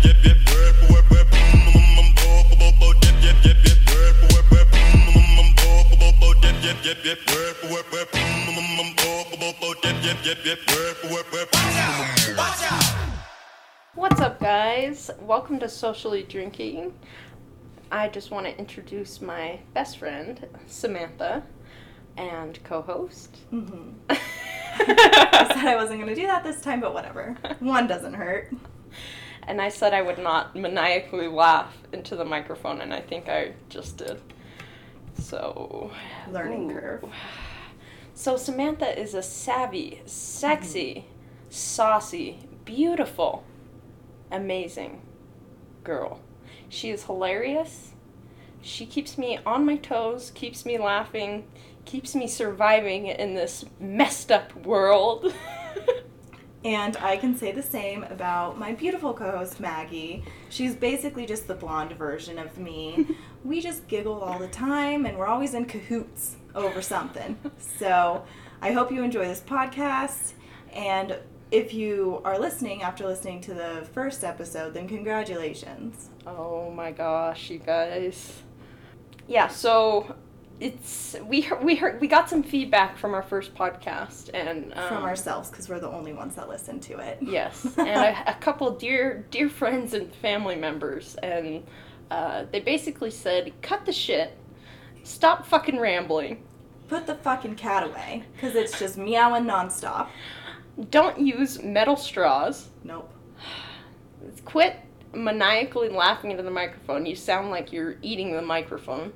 What's up, guys? Welcome to Socially Drinking. I just want to introduce my best friend, Samantha, and co-host. I said I wasn't going to do that this time, but whatever. One doesn't hurt. And I said I would not maniacally laugh into the microphone, and I think I just did. So... Learning curve. So Samantha is a savvy, sexy, saucy, beautiful, amazing girl. She is hilarious. She keeps me on my toes, keeps me laughing, keeps me surviving in this messed up world. And I can say the same about my beautiful co-host, Maggie. She's basically just the blonde version of me. We just giggle all the time, and we're always in cahoots over something. So I hope you enjoy this podcast, and if you are listening after listening to the first episode, then congratulations. Oh my gosh, you guys. Yeah, so we got some feedback from our first podcast, and from ourselves, because we're the only ones that listen to it. Yes, and a couple dear friends and family members, and they basically said, cut the shit, stop fucking rambling. Put the fucking cat away, because it's just meowing nonstop. Don't use metal straws. Nope. Quit maniacally laughing into the microphone. You sound like you're eating the microphone.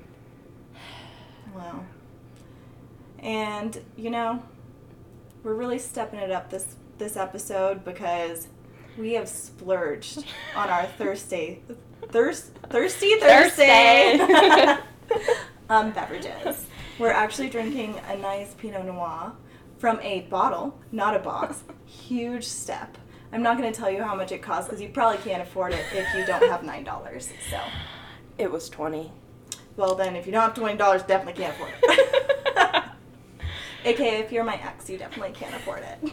Wow. And, you know, we're really stepping it up this episode because we have splurged on our Thirsty Thursday beverages. We're actually drinking a nice Pinot Noir from a bottle, not a box. Huge step. I'm not going to tell you how much it costs because you probably can't afford it if you don't have $9. So it was $20. Well, then, if you don't have $20, definitely can't afford it. AKA, if you're my ex, you definitely can't afford it.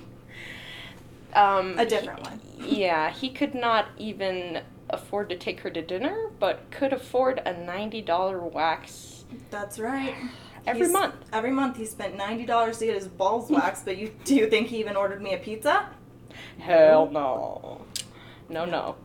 A different one. Yeah, he could not even afford to take her to dinner, but could afford a $90 wax. That's right. Every month. Every month he spent $90 to get his balls waxed, but do you think he even ordered me a pizza? Hell no. No.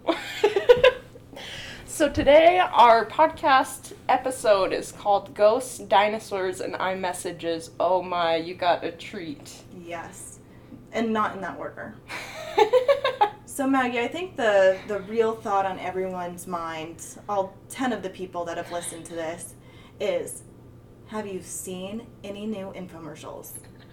So today, our podcast episode is called Ghosts, Dinosaurs, and iMessages. Oh my, you got a treat. Yes. And not in that order. So Maggie, I think the real thought on everyone's mind, all 10 of the people that have listened to this, is, have you seen any new infomercials?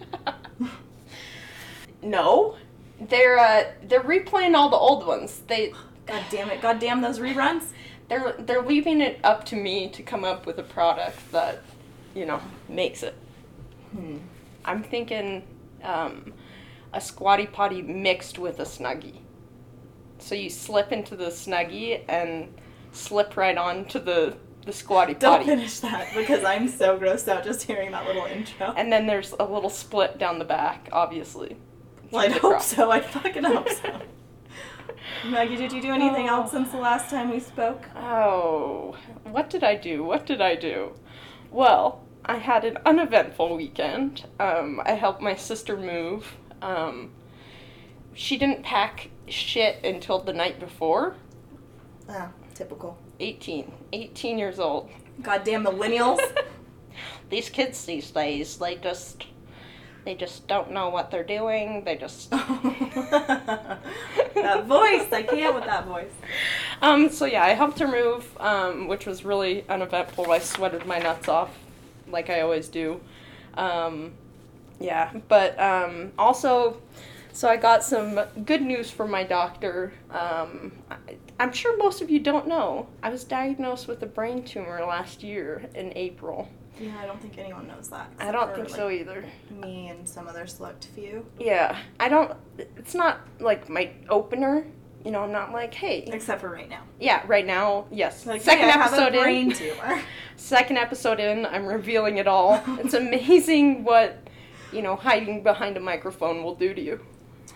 No. They're replaying all the old ones. God damn it. God damn those reruns. They're leaving it up to me to come up with a product that, makes it. I'm thinking a Squatty Potty mixed with a Snuggie. So you slip into the Snuggie and slip right onto the Squatty Potty. Don't finish that, because I'm so grossed out just hearing that little intro. And then there's a little split down the back, obviously. Well, I'd hope so. I fucking hope so. Maggie, did you do anything else since the last time we spoke? Oh, what did I do? Well, I had an uneventful weekend. I helped my sister move. She didn't pack shit until the night before. Ah, typical. 18 years old. Goddamn millennials. These kids these days, they just don't know what they're doing. They just... That voice! I can't with that voice. So yeah, I helped her move, which was really uneventful. I sweated my nuts off, like I always do. Yeah, but also, so I got some good news from my doctor. I'm sure most of you don't know. I was diagnosed with a brain tumor last year in April. Yeah, I don't think anyone knows that. I don't think so either. Me and some other select few. Yeah, it's not like my opener. I'm not like, hey. Except for right now. Yeah, right now, yes. Like, Second hey, episode I have a brain tumor. Second episode in, I'm revealing it all. It's amazing what, hiding behind a microphone will do to you.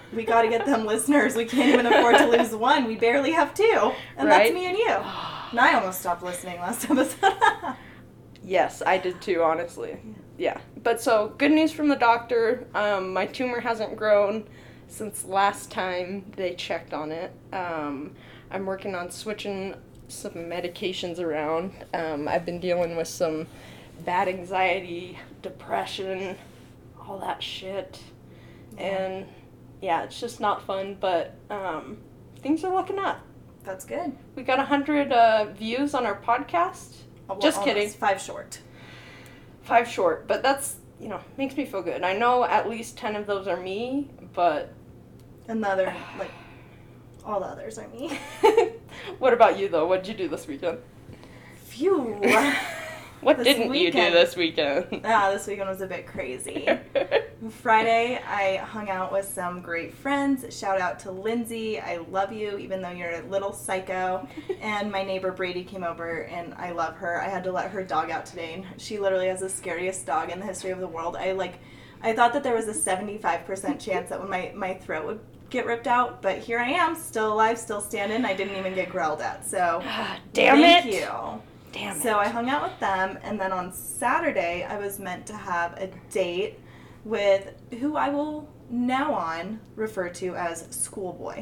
We got to get them listeners. We can't even afford to lose one. We barely have two. And Right? that's me and you. And I almost stopped listening last episode. Yes, I did too, honestly. Yeah. But so, good news from the doctor. My tumor hasn't grown since last time they checked on it. I'm working on switching some medications around. I've been dealing with some bad anxiety, depression, all that shit. And yeah, it's just not fun, but things are looking up. That's good. We got 100 views on our podcast. Well, Just almost. kidding. 5 short. 5 short, but that's, makes me feel good. I know at least 10 of those are me, but... Another, all the others are me. What about you, though? What did you do this weekend? Phew. What This didn't you do weekend- this weekend? This weekend was a bit crazy. Friday, I hung out with some great friends. Shout out to Lindsay. I love you, even though you're a little psycho. And my neighbor Brady came over, and I love her. I had to let her dog out today, and she literally has the scariest dog in the history of the world. I thought that there was a 75% chance that my throat would get ripped out, but here I am, still alive, still standing. I didn't even get growled at, so Thank you. Damn it. So I hung out with them, and then on Saturday, I was meant to have a date with who I will now on refer to as Schoolboy.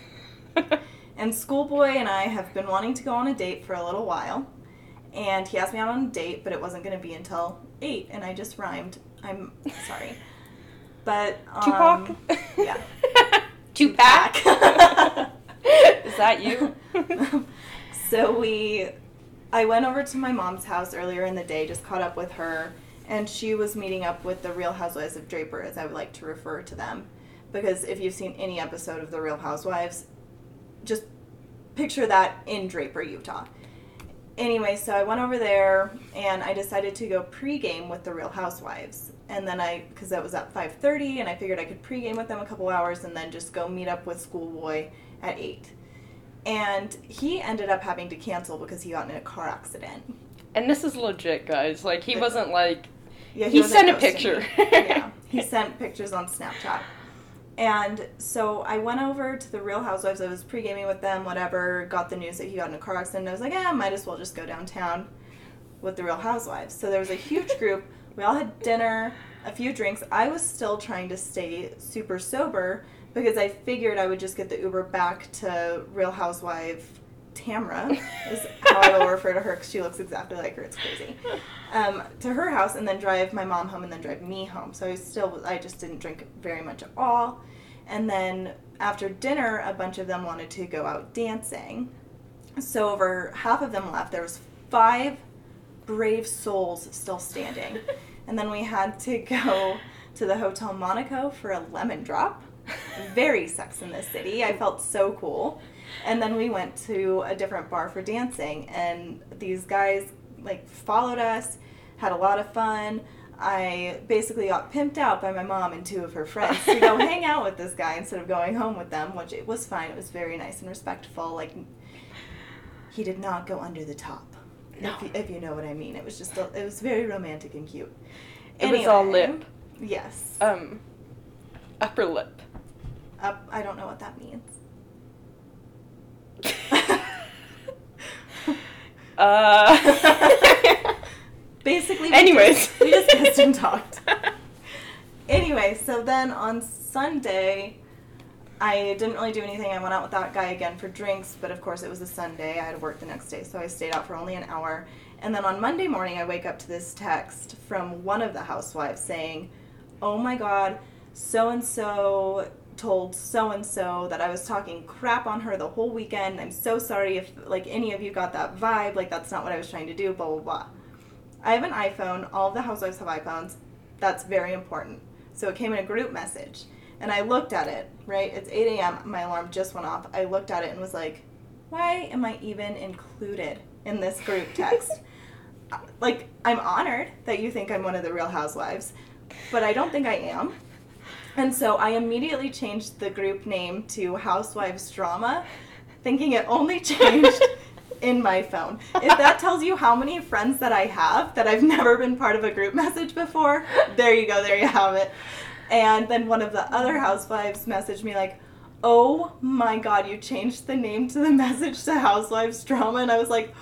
And Schoolboy and I have been wanting to go on a date for a little while, and he asked me out on a date, but it wasn't going to be until 8, and I just rhymed. I'm sorry. But, Tupac? Yeah. Tupac? Is that you? So I went over to my mom's house earlier in the day, just caught up with her, and she was meeting up with the Real Housewives of Draper, as I would like to refer to them. Because if you've seen any episode of The Real Housewives, just picture that in Draper, Utah. Anyway, so I went over there, and I decided to go pregame with the Real Housewives. And then because that was at 5:30, and I figured I could pregame with them a couple hours, and then just go meet up with Schoolboy at 8. And he ended up having to cancel because he got in a car accident. And this is legit, guys. He wasn't Yeah, he wasn't sent a ghosting picture. me. Yeah, he sent pictures on Snapchat. And so I went over to the Real Housewives. I was pre-gaming with them, whatever, got the news that he got in a car accident. And I was like, might as well just go downtown with the Real Housewives. So there was a huge group. We all had dinner, a few drinks. I was still trying to stay super sober because I figured I would just get the Uber back to Real Housewife Tamra, is how I will refer to her because she looks exactly like her. It's crazy. To her house, and then drive my mom home, and then drive me home. So I just didn't drink very much at all. And then after dinner, a bunch of them wanted to go out dancing. So over half of them left. There was 5 brave souls still standing. And then we had to go to the Hotel Monaco for a lemon drop. Very Sex in the City. I felt so cool. And then we went to a different bar for dancing, and these guys followed us, had a lot of fun. I basically got pimped out by my mom and 2 of her friends to go hang out with this guy instead of going home with them, which it was fine. It was very nice and respectful. He did not go under the top. No. If you know what I mean. It was just it was very romantic and cute. It was all lip. Yes. Upper lip. I don't know what that means. Basically, we just kissed and talked. Anyway, so then on Sunday, I didn't really do anything. I went out with that guy again for drinks, but of course it was a Sunday. I had to work the next day, so I stayed out for only an hour. And then on Monday morning, I wake up to this text from one of the housewives saying, "Oh my God, so-and-so told so-and-so that I was talking crap on her the whole weekend. I'm so sorry if any of you got that vibe. That's not what I was trying to do, blah, blah, blah." I have an iPhone. All of the housewives have iPhones. That's very important. So it came in a group message. And I looked at it, right? It's 8 a.m. My alarm just went off. I looked at it and was like, why am I even included in this group text? I'm honored that you think I'm one of the Real Housewives, but I don't think I am. And so I immediately changed the group name to Housewives Drama, thinking it only changed in my phone. If that tells you how many friends that I have that I've never been part of a group message before, there you go, there you have it. And then one of the other housewives messaged me like, oh my god, you changed the name to the message to Housewives Drama. And I was like,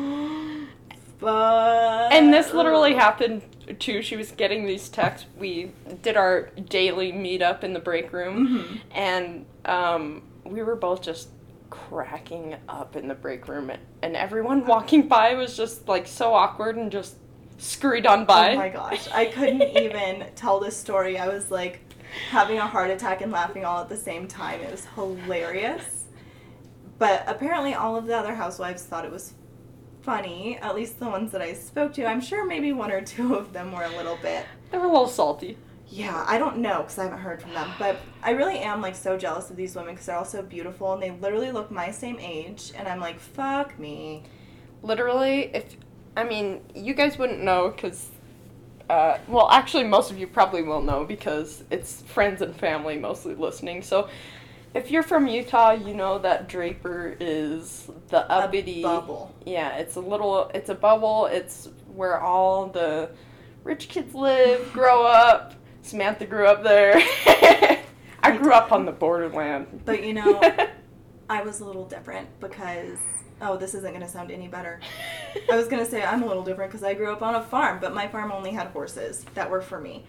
but... And this literally happened too. She was getting these texts. We did our daily meetup in the break room, and we were both just cracking up in the break room, and everyone walking by was just like so awkward and just scurried on by. Oh my gosh, I couldn't even tell this story. I was like having a heart attack and laughing all at the same time. It was hilarious. But apparently all of the other housewives thought it was funny, at least the ones that I spoke to. I'm sure maybe one or two of them were a little bit. They were a little salty. Yeah, I don't know because I haven't heard from them. But I really am like so jealous of these women because they're all so beautiful and they literally look my same age. And I'm like, fuck me. Literally, you guys wouldn't know because, well, actually most of you probably will know because it's friends and family mostly listening. So if you're from Utah, you know that Draper is the uppity... A bubble. Yeah, it's a bubble. It's where all the rich kids live, grow up. Samantha grew up there. I grew up on the borderland. But, you know, I was a little different because... Oh, this isn't going to sound any better. I was going to say I'm a little different because I grew up on a farm, but my farm only had horses that were for me.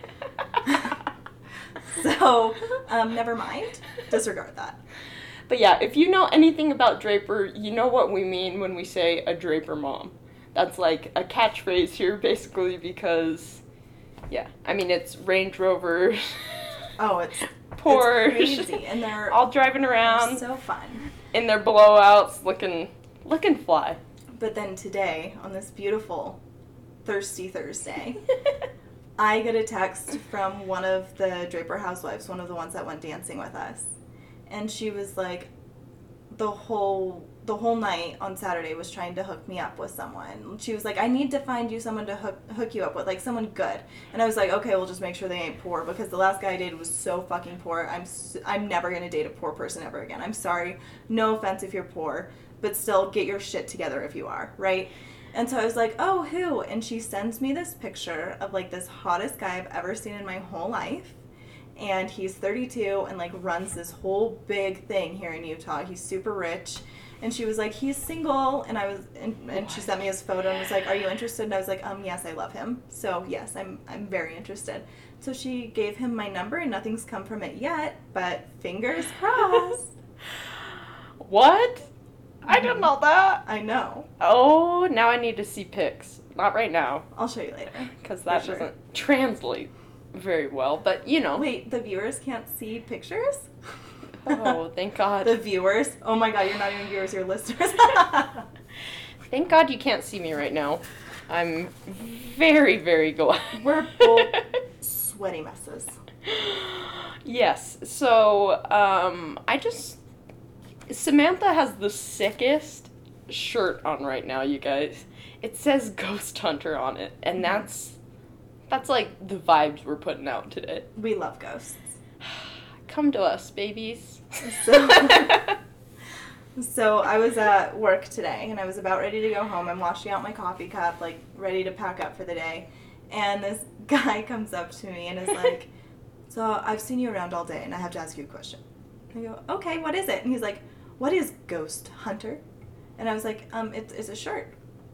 So, never mind. Disregard that. But yeah, if you know anything about Draper, you know what we mean when we say a Draper mom. That's like a catchphrase here, basically, because, yeah, it's Range Rover. Oh, it's Porsche. It's crazy. And they're all driving around. So fun. In their blowouts, looking fly. But then today, on this beautiful Thirsty Thursday, I get a text from one of the Draper housewives, one of the ones that went dancing with us. And she was like, the whole night on Saturday was trying to hook me up with someone. She was like, I need to find you someone to hook you up with, like someone good. And I was like, okay, we'll just make sure they ain't poor because the last guy I dated was so fucking poor. I'm never going to date a poor person ever again. I'm sorry. No offense if you're poor, but still get your shit together if you are, right? And so I was like, oh, who? And she sends me this picture of like this hottest guy I've ever seen in my whole life. And he's 32 and like runs this whole big thing here in Utah. He's super rich. And she was like, he's single. And and she sent me his photo and was like, are you interested? And I was like, yes, I love him. So yes, I'm very interested. So she gave him my number and nothing's come from it yet, but fingers crossed. What? I didn't know that. I know. Oh, now I need to see pics. Not right now. I'll show you later. Because that doesn't translate very well, but you know. Wait, the viewers can't see pictures? Oh, thank God. The viewers? Oh my God, you're not even viewers, you're listeners. Thank God you can't see me right now. I'm very, very glad. We're both sweaty messes. Yes, so, Samantha has the sickest shirt on right now, you guys. It says Ghost Hunter on it, and that's like the vibes we're putting out today. We love ghosts. Come to us, babies. So I was at work today, and I was about ready to go home. I'm washing out my coffee cup, like, ready to pack up for the day. And this guy comes up to me and is like, so I've seen you around all day, and I have to ask you a question. I go, okay, what is it? And he's like, what is Ghost Hunter? And I was like, it's a shirt.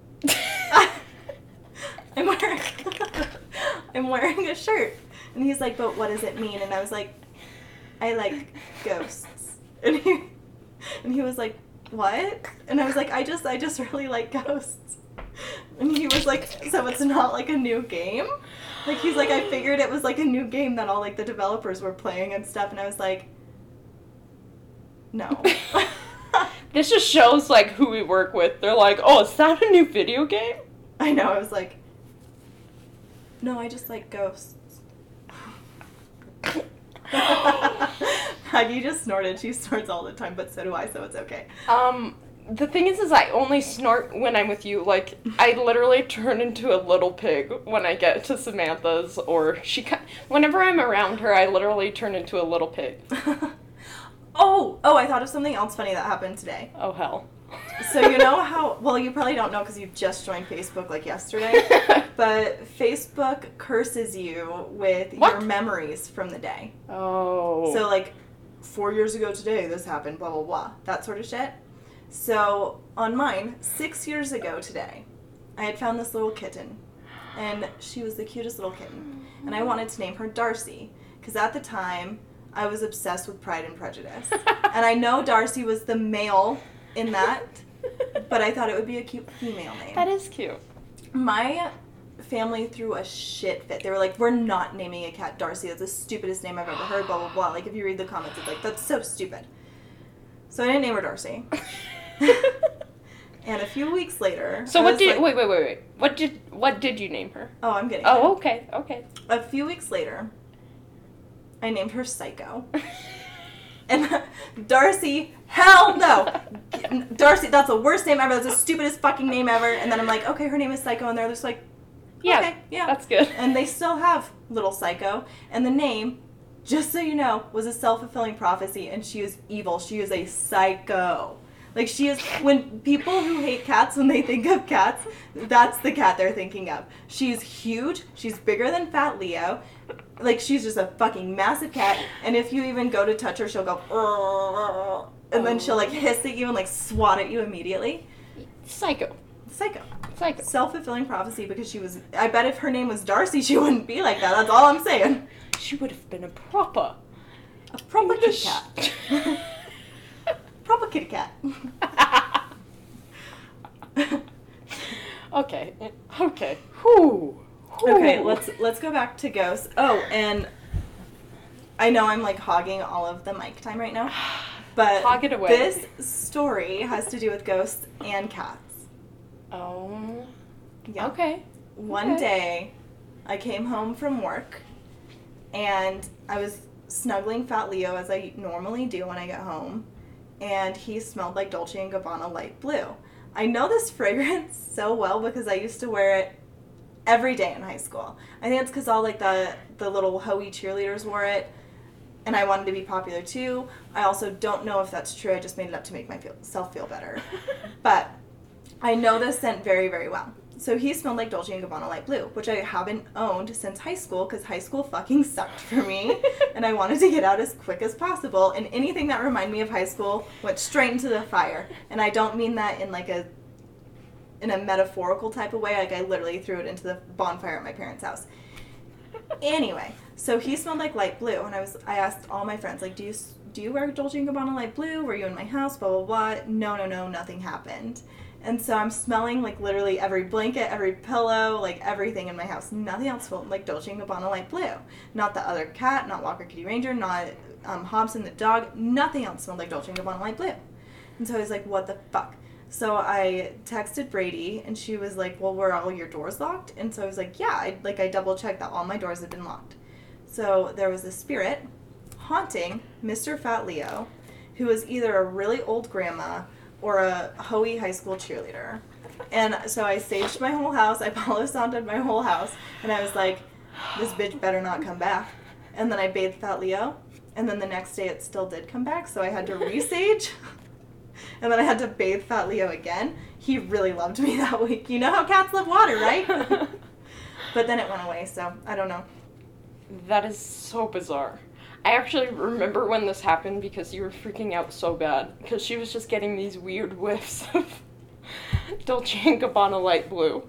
I'm wearing a shirt. And he's like, but what does it mean? And I was like, I like ghosts. And he was like, what? And I was like, I just really like ghosts. And he was like, so it's not like a new game? Like, he's like, I figured it was like a new game that all like the developers were playing and stuff. And I was like, no. This just shows like who we work with. They're like, oh, is that a new video game? I know, I was like, no, I just like ghosts. Maggie just snorted. She snorts all the time, but so do I, so it's okay. The thing is I only snort when I'm with you. Like, I literally turn into a little pig when I get to Samantha's, or whenever I'm around her, I literally turn into a little pig. Oh, I thought of something else funny that happened today. Oh, hell. So you know how, well, you probably don't know because you just joined Facebook like yesterday, But Facebook curses you with What? your memories from the day. Oh. So, like, 4 years ago today, this happened, blah, blah, blah. That sort of shit. So, on mine, 6 years ago today, I had found this little kitten. And she was the cutest little kitten. And I wanted to name her Darcy. Because at the time, I was obsessed with Pride and Prejudice. And I know Darcy was the male in that, but I thought it would be a cute female name. That is cute. My family threw a shit fit. They were like, we're not naming a cat Darcy. That's the stupidest name I've ever heard, blah, blah, blah. Like, if you read the comments, it's like, that's so stupid. So I didn't name her Darcy. And a few weeks later... So what did... Like, wait. What did you name her? Oh, I'm getting Oh, it. okay. A few weeks later, I named her Psycho. And Darcy, hell no! Darcy, that's the worst name ever. That's the stupidest fucking name ever. And then I'm like, okay, her name is Psycho. And they're just like, Yeah, okay, yeah. That's good. And they still have Little Psycho. And the name, just so you know, was a self-fulfilling prophecy. And she is evil. She is a psycho. Like, she is, when people who hate cats, when they think of cats, that's the cat they're thinking of. She's huge. She's bigger than Fat Leo. Like, she's just a fucking massive cat. And if you even go to touch her, she'll go, "Arr," and then she'll, like, hiss at you and, like, swat at you immediately. Psycho. Self-fulfilling prophecy, because she was, I bet if her name was Darcy, she wouldn't be like that. That's all I'm saying. She would have been a proper kitty cat. Proper kitty cat. Okay. Whew. Okay, let's go back to ghosts. Oh, and I know I'm like hogging all of the mic time right now, but Hog it away. This story has to do with ghosts and cats. Oh. Yeah. Okay. One day, I came home from work, and I was snuggling Fat Leo as I normally do when I get home, and he smelled like Dolce & Gabbana Light Blue. I know this fragrance so well because I used to wear it every day in high school. I think it's because all like the little Hoey cheerleaders wore it, and I wanted to be popular too. I also don't know if that's true. I just made it up to make myself feel better. But I know this scent very, very well. So he smelled like Dolce & Gabbana Light Blue, which I haven't owned since high school because high school fucking sucked for me, and I wanted to get out as quick as possible, and anything that reminded me of high school went straight into the fire. And I don't mean that in like a metaphorical type of way. Like, I literally threw it into the bonfire at my parents' house. Anyway, so he smelled like light blue, and I asked all my friends, like, do you wear Dolce & Gabbana Light Blue? Were you in my house? Blah, blah, blah. No, nothing happened. And so I'm smelling like literally every blanket, every pillow, like everything in my house. Nothing else smelled like Dolce & Gabbana Light Blue. Not the other cat, not Walker Kitty Ranger, not Hobson the dog. Nothing else smelled like Dolce & Gabbana Light Blue. And so I was like, what the fuck? So I texted Brady, and she was like, well, were all your doors locked? And so I was like, yeah. I double-checked that all my doors had been locked. So there was a spirit haunting Mr. Fat Leo, who was either a really old grandma or a Hoey high school cheerleader. And so I saged my whole house. I Palo Santo'd my whole house. And I was like, this bitch better not come back. And then I bathed Fat Leo. And then the next day it still did come back, so I had to resage. And then I had to bathe Fat Leo again. He really loved me that week. You know how cats love water, right? But then it went away, so I don't know. That is so bizarre. I actually remember when this happened because you were freaking out so bad. Because she was just getting these weird whiffs of Dolce & Gabbana Light Blue.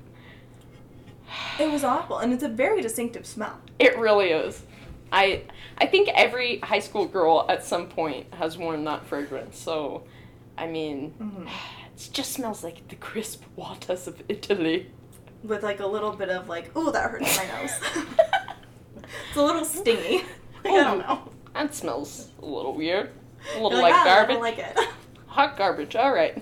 It was awful, and it's a very distinctive smell. It really is. I think every high school girl at some point has worn that fragrance, so... I mean, it just smells like the crisp waters of Italy. With like a little bit of like, ooh, that hurts my nose. It's a little stingy. I don't know. That smells a little weird. A little You're like garbage. I don't like it. Hot garbage, alright.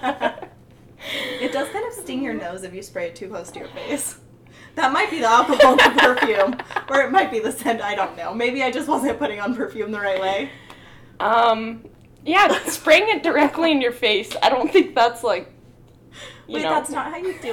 It does kind of sting your nose if you spray it too close to your face. That might be the alcohol in the perfume. Or it might be the scent, I don't know. Maybe I just wasn't putting on perfume the right way. Yeah, spraying it directly in your face, I don't think that's like, Wait, that's not how you do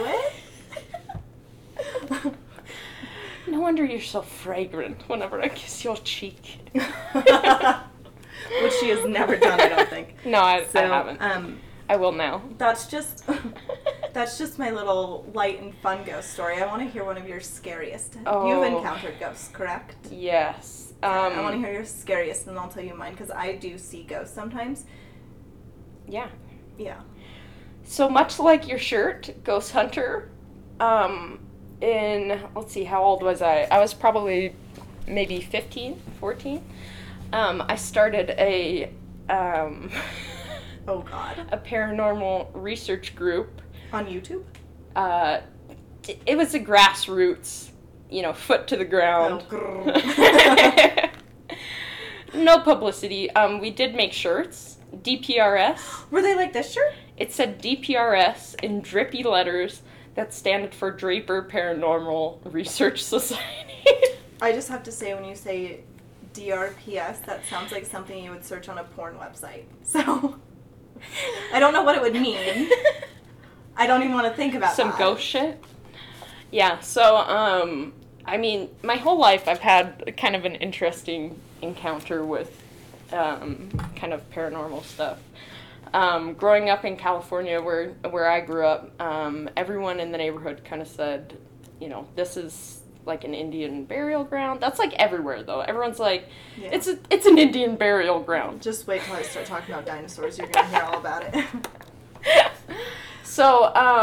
it? No wonder you're so fragrant whenever I kiss your cheek. Which she has never done, I don't think. No, I So, haven't. I will now. That's just That's just my little light and fun ghost story. I want to hear one of your scariest. Oh. You've encountered ghosts, correct? Yes. I want to hear your scariest, and I'll tell you mine, because I do see ghosts sometimes. Yeah. Yeah. So much like your shirt, Ghost Hunter, let's see, how old was I? I was probably maybe 15, 14. I started a, Oh, God. a paranormal research group. On YouTube? It was a grassroots, foot to the ground. Oh, No publicity. We did make shirts, DPRS. Were they like this shirt? It said DPRS in drippy letters that stand for Draper Paranormal Research Society. I just have to say, when you say DRPS, that sounds like something you would search on a porn website. So, I don't know what it would mean. I don't even want to think about Some that. ghost shit? Yeah, so, my whole life I've had kind of an interesting encounter with kind of paranormal stuff. Growing up in California, where I grew up, everyone in the neighborhood kind of said, this is like an Indian burial ground. That's like everywhere, though. Everyone's like, Yeah. it's an Indian burial ground. Just wait till I start talking about dinosaurs. You're going to hear all about it. So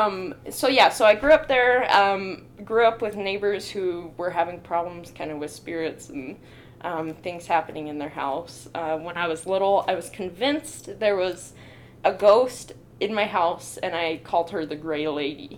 I grew up there, grew up with neighbors who were having problems kind of with spirits and things happening in their house. When I was little, I was convinced there was a ghost in my house, and I called her the Gray Lady.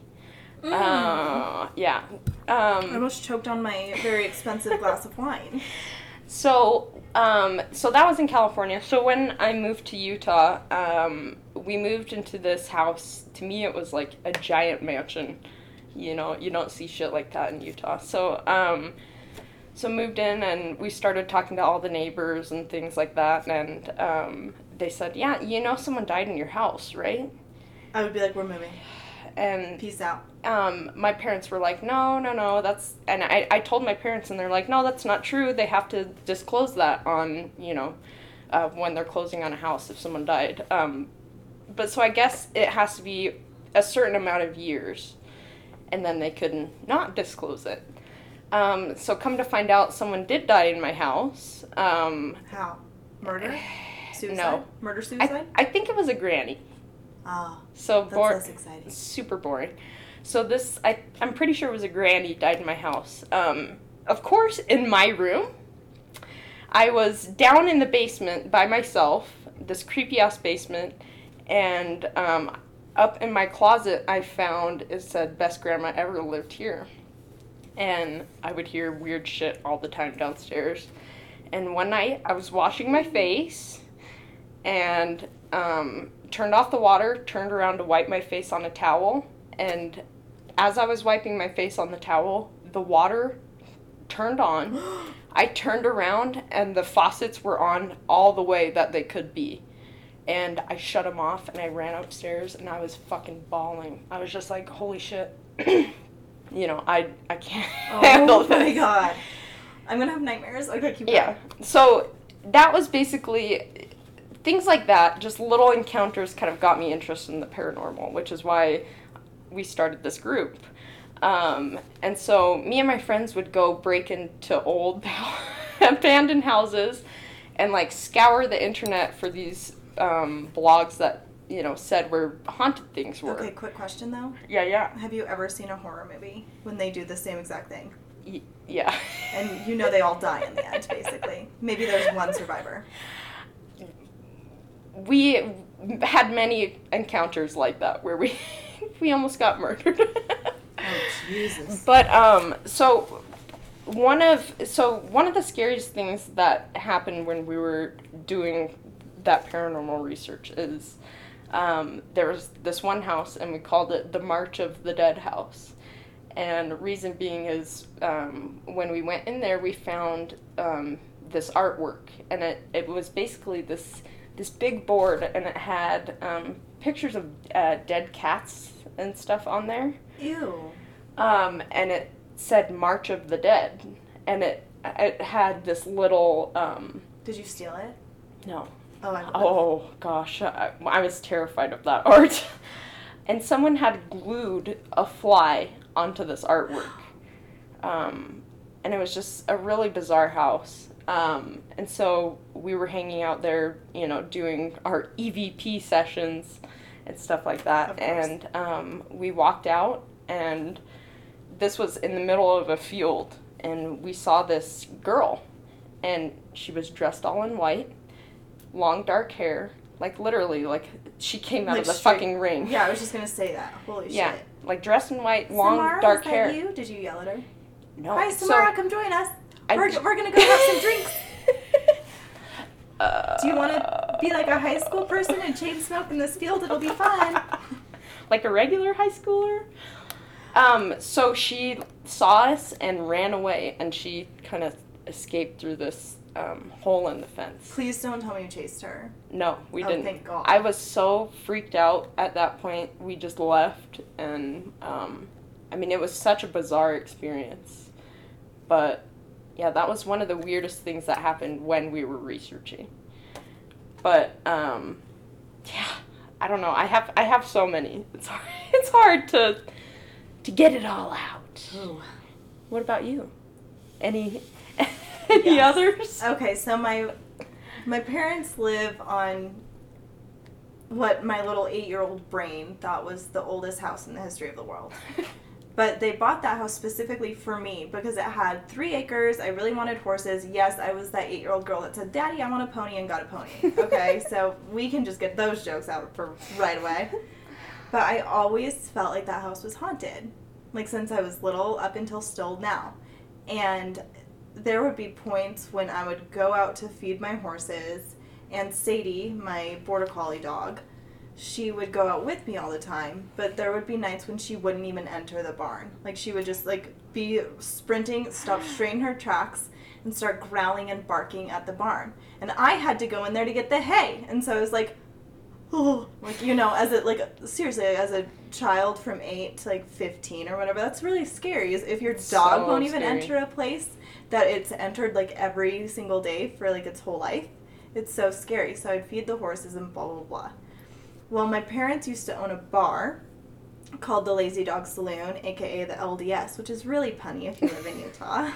Yeah. I almost choked on my very expensive glass of wine. So that was in California. So when I moved to Utah, we moved into this house. To me, it was like a giant mansion. You don't see shit like that in Utah. So moved in, and we started talking to all the neighbors and things like that. And they said, yeah, someone died in your house, right? I would be like, we're moving. And Peace out. my parents were like, no, that's, and I told my parents, and they're like, no, that's not true. They have to disclose that on, when they're closing on a house if someone died. But so I guess it has to be a certain amount of years, and then they could not disclose it. So come to find out, someone did die in my house. How? Murder? Suicide? No. Murder, suicide? I think it was a granny. Ah, So that's less exciting. super boring. So this, I'm pretty sure it was a granny died in my house. Of course, in my room, I was down in the basement by myself, this creepy ass basement, and up in my closet, I found, it said, best grandma ever lived here. And I would hear weird shit all the time downstairs. And one night, I was washing my face, and turned off the water, turned around to wipe my face on a towel, and as I was wiping my face on the towel, the water turned on. I turned around, and the faucets were on all the way that they could be. And I shut them off, and I ran upstairs, and I was fucking bawling. I was just like, holy shit. I can't handle this. Oh my god. I'm gonna have nightmares. Okay, keep going. Yeah. So that was basically, things like that, just little encounters kind of got me interested in the paranormal, which is why we started this group. And so me and my friends would go break into old abandoned houses and like scour the internet for these blogs that, said where haunted things were. Okay, quick question though. Yeah. Have you ever seen a horror movie when they do the same exact thing? Yeah. And they all die in the end, basically. Maybe there's one survivor. We had many encounters like that where we almost got murdered. Oh, Jesus. But so one of the scariest things that happened when we were doing that paranormal research is there was this one house, and we called it the March of the Dead house. And the reason being is when we went in there, we found this artwork, and it was basically this big board, and it had pictures of dead cats and stuff on there. Ew. And it said March of the Dead, and it had this little Did you steal it? no. Oh, I Oh gosh, I was terrified of that art. And someone had glued a fly onto this artwork. And it was just a really bizarre house. And so we were hanging out there, you know, doing our EVP sessions and stuff like that. And we walked out, and this was in the middle of a field, and we saw this girl, and she was dressed all in white, long dark hair, like literally, like she came out of the fucking ring. Yeah, I was just gonna say that. Holy shit. Like dressed in white, long Samara, dark is hair. That you? Did you yell at her? No. Hi, Samara, come join us. We're gonna go have some drinks. Do you want to be like a high school person and chain smoke in this field? It'll be fun. Like a regular high schooler? So she saw us and ran away, and she kind of escaped through this hole in the fence. Please don't tell me you chased her. No, we didn't. Thank God. I was so freaked out at that point. We just left, and I mean, it was such a bizarre experience. But yeah, that was one of the weirdest things that happened when we were researching. But yeah, I don't know. I have so many. It's hard to get it all out. Ooh. What about you? Any others? Okay, so my parents live on what my little 8-year-old brain thought was the oldest house in the history of the world. But they bought that house specifically for me because it had 3 acres. I really wanted horses. Yes, I was that 8-year-old girl that said, Daddy, I want a pony, and got a pony. Okay, so we can just get those jokes out for right away. But I always felt like that house was haunted. Like since I was little up until still now. And there would be points when I would go out to feed my horses, and Sadie, my border collie dog, she would go out with me all the time, but there would be nights when she wouldn't even enter the barn. Like she would just like be sprinting, stop straight in her tracks, and start growling and barking at the barn. And I had to go in there to get the hay. And so I was like, oh, like, you know, seriously, as a child from 8 to like 15 or whatever, that's really scary. If your dog won't even enter a place that it's entered like every single day for like its whole life, it's so scary. So I'd feed the horses and blah, blah, blah. Well, my parents used to own a bar called the Lazy Dog Saloon, aka the LDS, which is really punny if you live in Utah.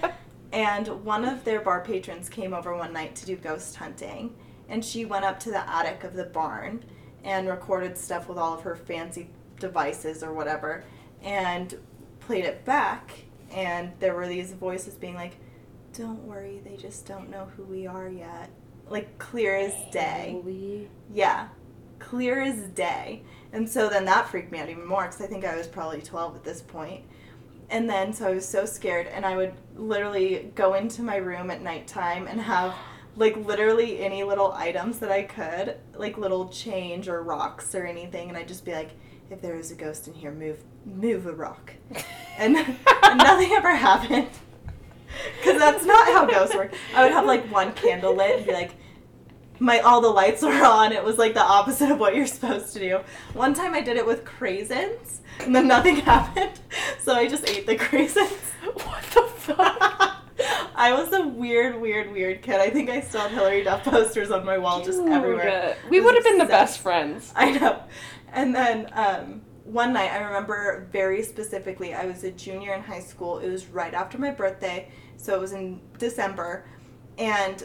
And one of their bar patrons came over one night to do ghost hunting, and she went up to the attic of the barn and recorded stuff with all of her fancy devices or whatever, and played it back, and there were these voices being like, don't worry, they just don't know who we are yet. Like, clear as day. Holy. Yeah. Clear as day. And so then that freaked me out even more because I think I was probably 12 at this point. And then so I was so scared, and I would literally go into my room at nighttime and have like literally any little items that I could, like little change or rocks or anything, and I'd just be like, if there is a ghost in here, move a rock. And nothing ever happened. Because that's not how ghosts work. I would have like one candle lit and be like, all the lights were on. It was like the opposite of what you're supposed to do. One time I did it with craisins, and then nothing happened. So I just ate the craisins. What the fuck? I was a weird kid. I think I still have Hillary Duff posters on my wall just everywhere. We would have been the best friends. I know. And then one night, I remember very specifically, I was a junior in high school. It was right after my birthday, so it was in December. And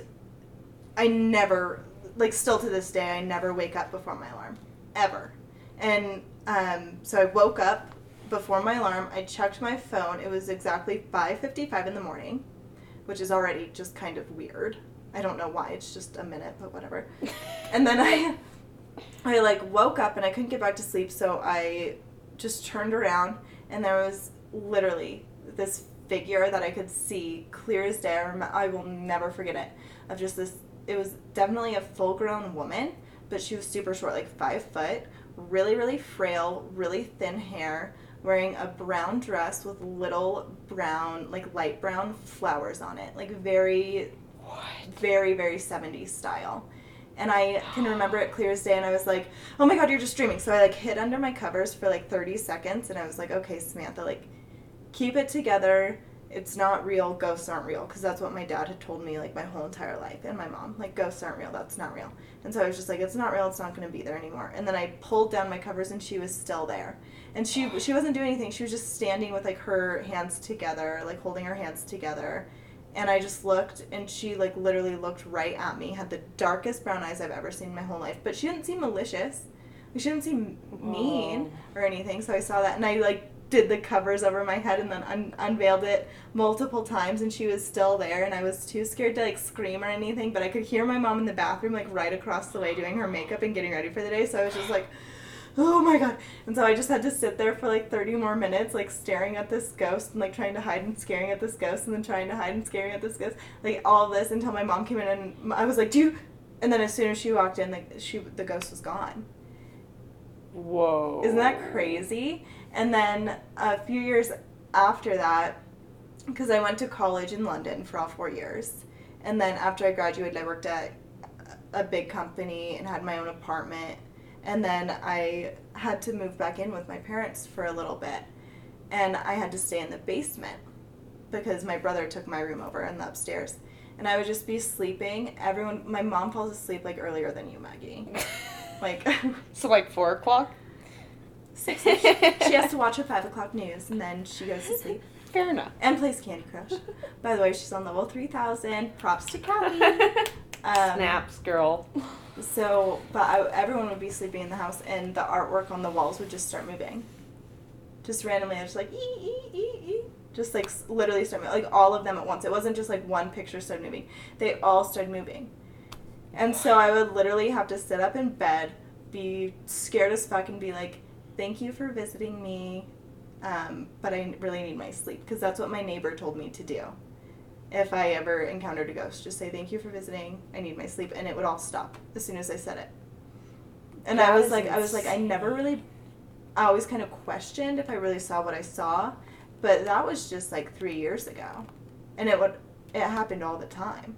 I never, like still to this day, I never wake up before my alarm. Ever. And so I woke up before my alarm. I checked my phone. It was exactly 5:55 in the morning, which is already just kind of weird. I don't know why. It's just a minute, but whatever. And then I like woke up and I couldn't get back to sleep, so I just turned around, and there was literally this figure that I could see clear as day. I will never forget it. Of just this, it was definitely a full-grown woman, but she was super short, like 5 foot, really, really frail, really thin hair, wearing a brown dress with little brown, like light brown flowers on it, like very, very, very 70s style. And I can remember it clear as day, and I was like, oh my God, you're just dreaming. So I like hid under my covers for like 30 seconds, and I was like, okay, Samantha, like keep it together. it's not real, ghosts aren't real, because that's what my dad had told me, like, my whole entire life, and my mom, like, ghosts aren't real, that's not real. And so I was just like, it's not real, it's not going to be there anymore. And then I pulled down my covers, and she was still there. And she wasn't doing anything, she was just standing with, like, her hands together, like, holding her hands together. And I just looked, and she, like, literally looked right at me, had the darkest brown eyes I've ever seen in my whole life. But she didn't seem malicious. She didn't seem mean or anything, so I saw that, and I, like, did the covers over my head and then unveiled it multiple times, and she was still there, and I was too scared to, like, scream or anything, but I could hear my mom in the bathroom, like, right across the way doing her makeup and getting ready for the day, so I was just like, oh my god. And so I just had to sit there for, like, 30 more minutes, like, staring at this ghost and, like, trying to hide and scaring at this ghost and then trying to hide and scaring at this ghost, like, all of this until my mom came in, and I was like, do you... And then as soon as she walked in, like, the ghost was gone. Whoa. Isn't that crazy? And then a few years after that, because I went to college in London for all 4 years, and then after I graduated, I worked at a big company and had my own apartment, and then I had to move back in with my parents for a little bit, and I had to stay in the basement because my brother took my room over in the upstairs, and I would just be sleeping. My mom falls asleep, like, earlier than you, Maggie. Like, so, like, 4 o'clock? 6-ish. She has to watch her 5 o'clock news, and then she goes to sleep. Fair enough. And plays Candy Crush. By the way, she's on level 3000. Props to Kelly. Snaps, girl. So, but everyone would be sleeping in the house, and the artwork on the walls would just start moving. Just randomly, I was like, just, like, literally start moving. Like, all of them at once. It wasn't just, like, one picture started moving. They all started moving. And so I would literally have to sit up in bed, be scared as fuck, and be like, thank you for visiting me, but I really need my sleep, because that's what my neighbor told me to do. If I ever encountered a ghost, just say, thank you for visiting, I need my sleep, and it would all stop as soon as I said it. And I was like, I always kind of questioned if I really saw what I saw, but that was just, like, 3 years ago. And it happened all the time.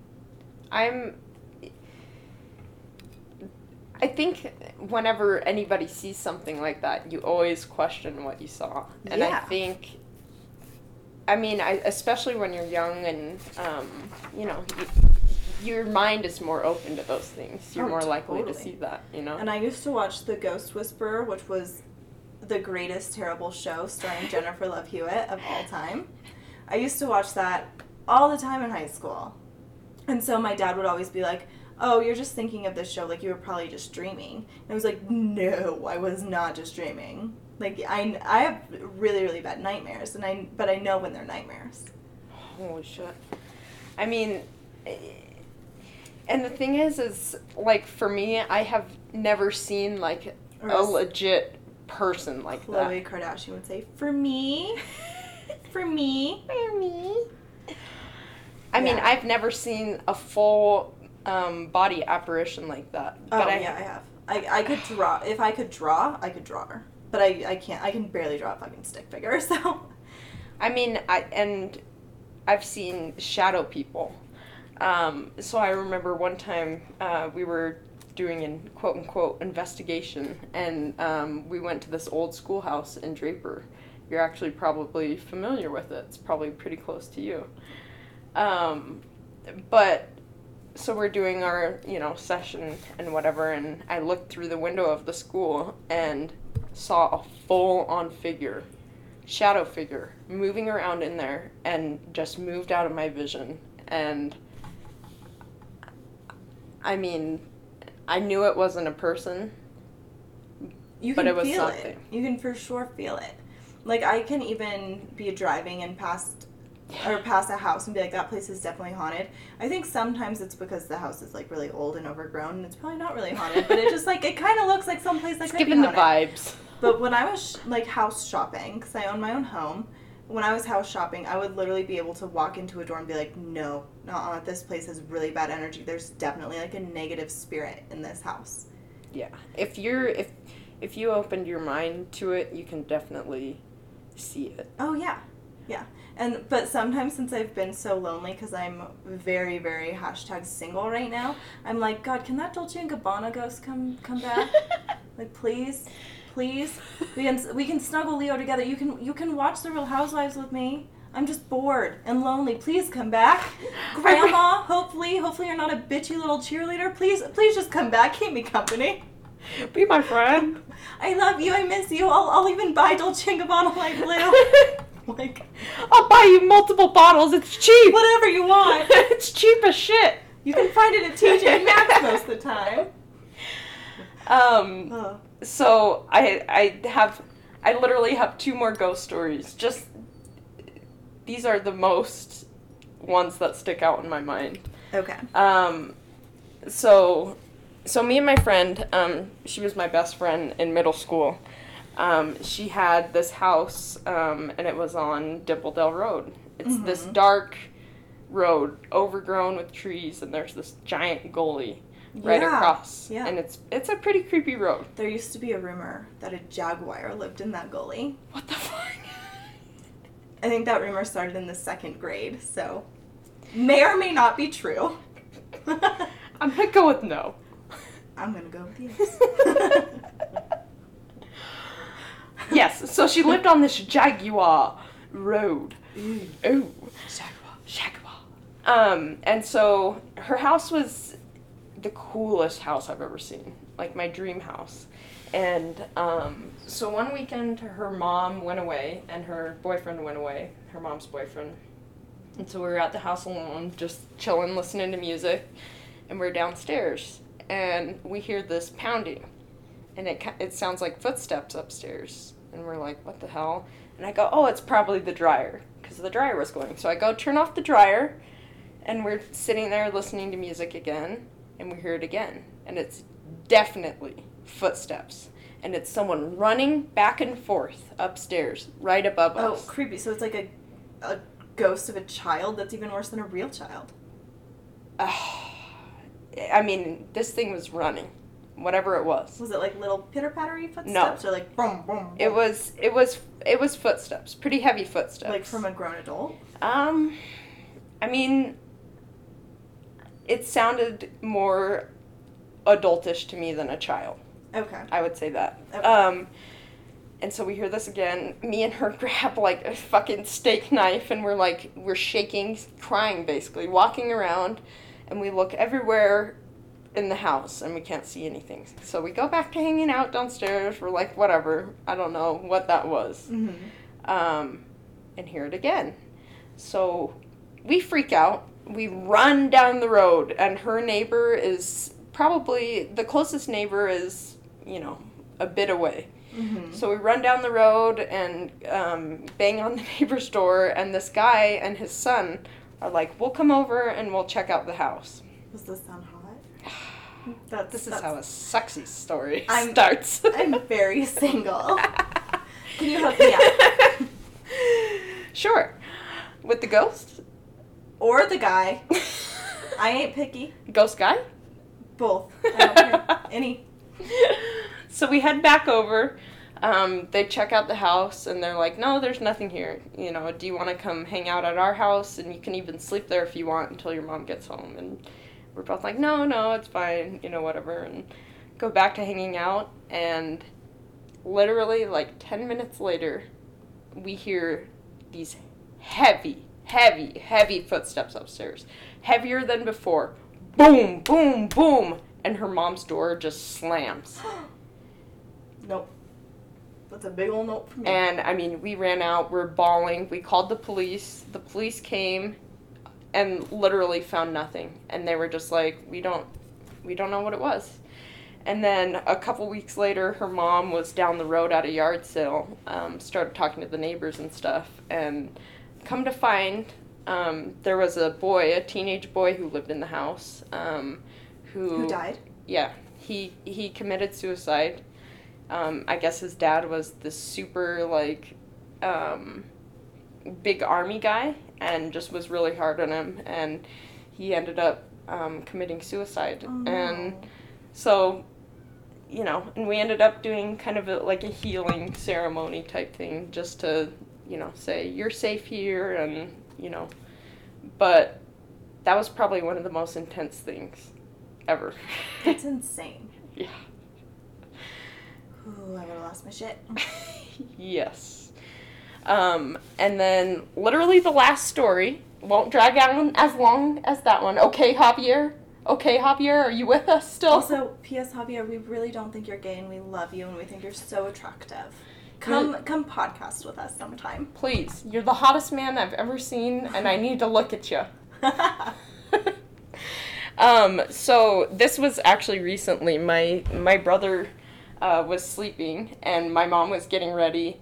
I think whenever anybody sees something like that, you always question what you saw. And yeah. I think, especially when you're young and, your mind is more open to those things. You're more likely to see that, you know? And I used to watch The Ghost Whisperer, which was the greatest terrible show starring Jennifer Love Hewitt of all time. I used to watch that all the time in high school. And so my dad would always be like, oh, you're just thinking of this show, like, you were probably just dreaming. And I was like, no, I was not just dreaming. Like, I have really, really bad nightmares, but I know when they're nightmares. Holy shit. I mean, and the thing is, like, for me, I have never seen, like, a legit person like that. Khloe Kardashian would say, for me. For me. For me. I mean, I've never seen a full... body apparition like that. But I have. I could draw. If I could draw, I could draw her. But I can't. I can barely draw a fucking stick figure, so. I mean, I've seen shadow people. So I remember one time we were doing an quote-unquote investigation, and we went to this old schoolhouse in Draper. You're actually probably familiar with it. It's probably pretty close to you. But... So we're doing our, session and whatever, and I looked through the window of the school and saw a full-on figure, shadow figure, moving around in there, and just moved out of my vision. And, I mean, I knew it wasn't a person, but it was something. You can for sure feel it. Like, I can even be driving and pass a house and be like, that place is definitely haunted. I think sometimes it's because the house is, like, really old and overgrown, and it's probably not really haunted, but it just, like, it kind of looks like someplace that could be haunted. It's giving the vibes. But when I was, like, house shopping, because I own my own home, when I was house shopping, I would literally be able to walk into a door and be like, no, this place has really bad energy. There's definitely, like, a negative spirit in this house. Yeah. If you opened your mind to it, you can definitely see it. Oh, yeah. Yeah. But sometimes, since I've been so lonely, because I'm very, very #single right now, I'm like, God, can that Dolce & Gabbana ghost come back? Like, please, we can snuggle Leo together. You can watch The Real Housewives with me. I'm just bored and lonely. Please come back. Grandma, hopefully you're not a bitchy little cheerleader. Please just come back. Keep me company. Be my friend. I love you. I miss you. I'll even buy Dolce & Gabbana Light Blue. Like, I'll buy you multiple bottles. It's cheap. whatever you want. It's cheap as shit. You can find it at TJ Maxx most of the time. So I literally have 2 more ghost stories. Just, these are the most ones that stick out in my mind. Okay. So me and my friend, she was my best friend in middle school. She had this house, and it was on Dimpledale Road. It's this dark road, overgrown with trees, and there's this giant gully right across. Yeah. And it's a pretty creepy road. There used to be a rumor that a jaguar lived in that gully. What the fuck? I think that rumor started in the 2nd grade, so may or may not be true. I'm gonna go with no. I'm gonna go with yes. Yes, so she lived on this Jaguar road. Ooh. Jaguar. And so her house was the coolest house I've ever seen. Like my dream house. And so one weekend her mom went away and her boyfriend went away, her mom's boyfriend. And so we were at the house alone, just chilling, listening to music. And we're downstairs. And we hear this pounding. And it sounds like footsteps upstairs. And we're like, what the hell? And I go, oh, it's probably the dryer. Because the dryer was going. So I go turn off the dryer. And we're sitting there listening to music again. And we hear it again. And it's definitely footsteps. And it's someone running back and forth upstairs, right above us. Oh, creepy. So it's like a ghost of a child that's even worse than a real child. I mean, this thing was running. Whatever it was. Was it like little pitter-pattery footsteps? No. Or like boom, boom, boom? It was footsteps. Pretty heavy footsteps. Like from a grown adult? I mean, it sounded more adultish to me than a child. Okay. I would say that. Okay. And so we hear this again. Me and her grab like a fucking steak knife and we're shaking, crying basically, walking around, and we look everywhere in the house and we can't see anything. So we go back to hanging out downstairs. We're like, whatever. I don't know what that was. Mm-hmm. And hear it again. So we freak out. We run down the road, and her neighbor is probably, the closest neighbor is, a bit away. Mm-hmm. So we run down the road and bang on the neighbor's door, and this guy and his son are like, we'll come over and we'll check out the house. Does this sound hot? This is how a sexy story I'm starts. I'm very single. Can you hook me up? Sure. With the ghost? Or the guy. I ain't picky. Ghost guy? Both. I don't care. Any. So we head back over. They check out the house, and they're like, no, there's nothing here. Do you want to come hang out at our house? And you can even sleep there if you want until your mom gets home. And we're both like, no, it's fine, whatever. And go back to hanging out. And literally, like 10 minutes later, we hear these heavy footsteps upstairs. Heavier than before. Boom, boom, boom. And her mom's door just slams. Nope. That's a big old nope for me. And, I mean, we ran out. We're bawling. We called the police. The police came and literally found nothing. And they were just like, we don't know what it was. And then a couple weeks later, her mom was down the road at a yard sale, started talking to the neighbors and stuff. And come to find, there was a teenage boy who lived in the house. Who died? Yeah. He committed suicide. I guess his dad was this super, big army guy and just was really hard on him. And he ended up committing suicide. Oh, no. And so, and we ended up doing kind of a healing ceremony type thing just to, say, you're safe here and, But that was probably one of the most intense things ever. That's insane. Yeah. Ooh, I would have lost my shit. Yes. And then literally the last story won't drag on as long as that one. Okay, Javier? Okay, Javier, are you with us still? Also, P.S. Javier, we really don't think you're gay, and we love you, and we think you're so attractive. Come podcast with us sometime. Please. You're the hottest man I've ever seen, and I need to look at you. So this was actually recently. My brother was sleeping, and my mom was getting ready.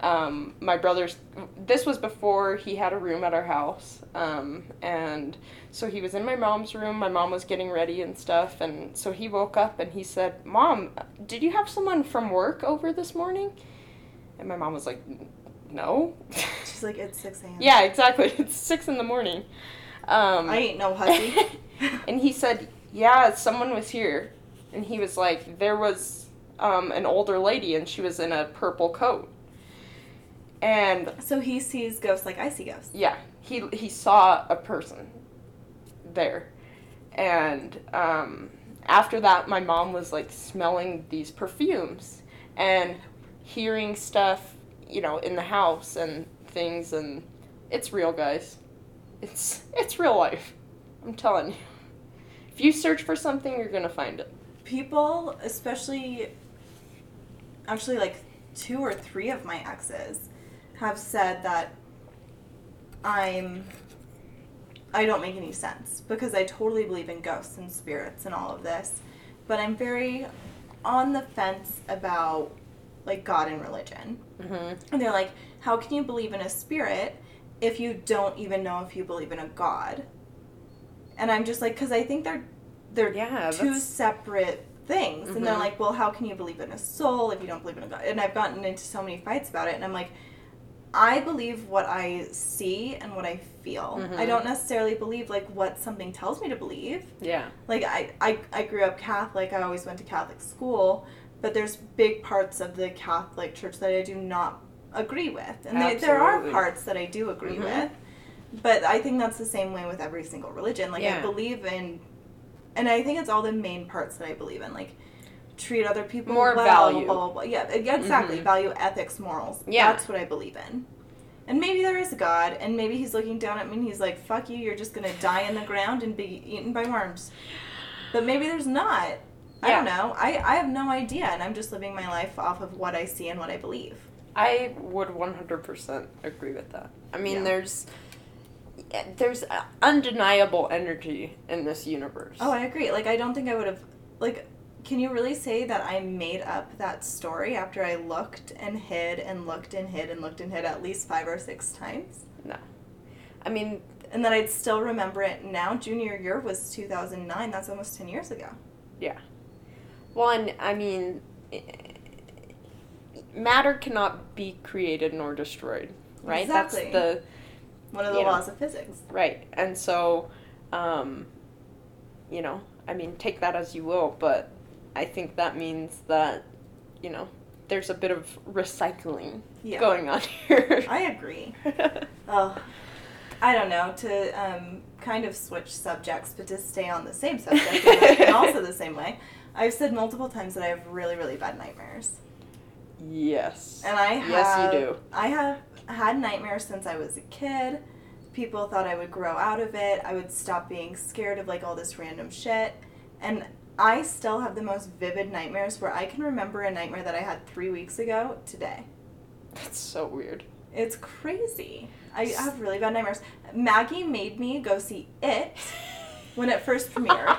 This was before he had a room at our house, and so he was in my mom's room. My mom was getting ready and stuff, and so he woke up and he said, "Mom, did you have someone from work over this morning?" And my mom was like, "No." She's like, "It's 6 a.m. Yeah, exactly. It's 6 in the morning. I ain't no hussy. And he said, "Yeah, someone was here." And he was like, "There was an older lady, and she was in a purple coat." And so he sees ghosts like I see ghosts. yeah, he saw a person there. And after that, my mom was like smelling these perfumes and hearing stuff, you know, in the house and things, and it's real, guys. It's real life. I'm telling you. If you search for something, you're gonna find it. People, actually like 2 or 3 of my exes have said that I don't make any sense because I totally believe in ghosts and spirits and all of this, but I'm very on the fence about like God and religion. Mm-hmm. And they're like, how can you believe in a spirit if you don't even know if you believe in a God? And I'm just like, because I think they're two separate things. Mm-hmm. And they're like, well, how can you believe in a soul if you don't believe in a God? And I've gotten into so many fights about it, and I'm like, I believe what I see and what I feel. Mm-hmm. I don't necessarily believe like what something tells me to believe. Yeah. Like I grew up Catholic. I always went to Catholic school, but there's big parts of the Catholic Church that I do not agree with. And there are parts that I do agree with. But I think that's the same way with every single religion. Like I believe in, and I think it's all the main parts that I believe in. Like treat other people more well, value. Blah, blah, blah. Yeah, exactly. Mm-hmm. Value, ethics, morals. Yeah. That's what I believe in. And maybe there is a God, and maybe he's looking down at me and he's like, fuck you, you're just going to die in the ground and be eaten by worms. But maybe there's not. I don't know. I have no idea, and I'm just living my life off of what I see and what I believe. I would 100% agree with that. I mean, there's undeniable energy in this universe. Oh, I agree. Like, I don't think I would have, like, can you really say that I made up that story after I looked and hid and looked and hid and looked and hid at least 5 or 6 times? No. I mean... And that I'd still remember it now. Junior year was 2009. That's almost 10 years ago. Yeah. Well, and, I mean, matter cannot be created nor destroyed, right? Exactly. That's one of the laws of physics. Right. And so, you know, I mean, take that as you will, but I think that means that, you know, there's a bit of recycling going on here. I agree. Oh, I don't know, to kind of switch subjects, but to stay on the same subject and also the same way, I've said multiple times that I have really, really bad nightmares. Yes. And yes, you do. I have had nightmares since I was a kid. People thought I would grow out of it. I would stop being scared of like all this random shit. And I still have the most vivid nightmares where I can remember a nightmare that I had 3 weeks ago today. That's so weird. It's crazy. I have really bad nightmares. Maggie made me go see It when it first premiered.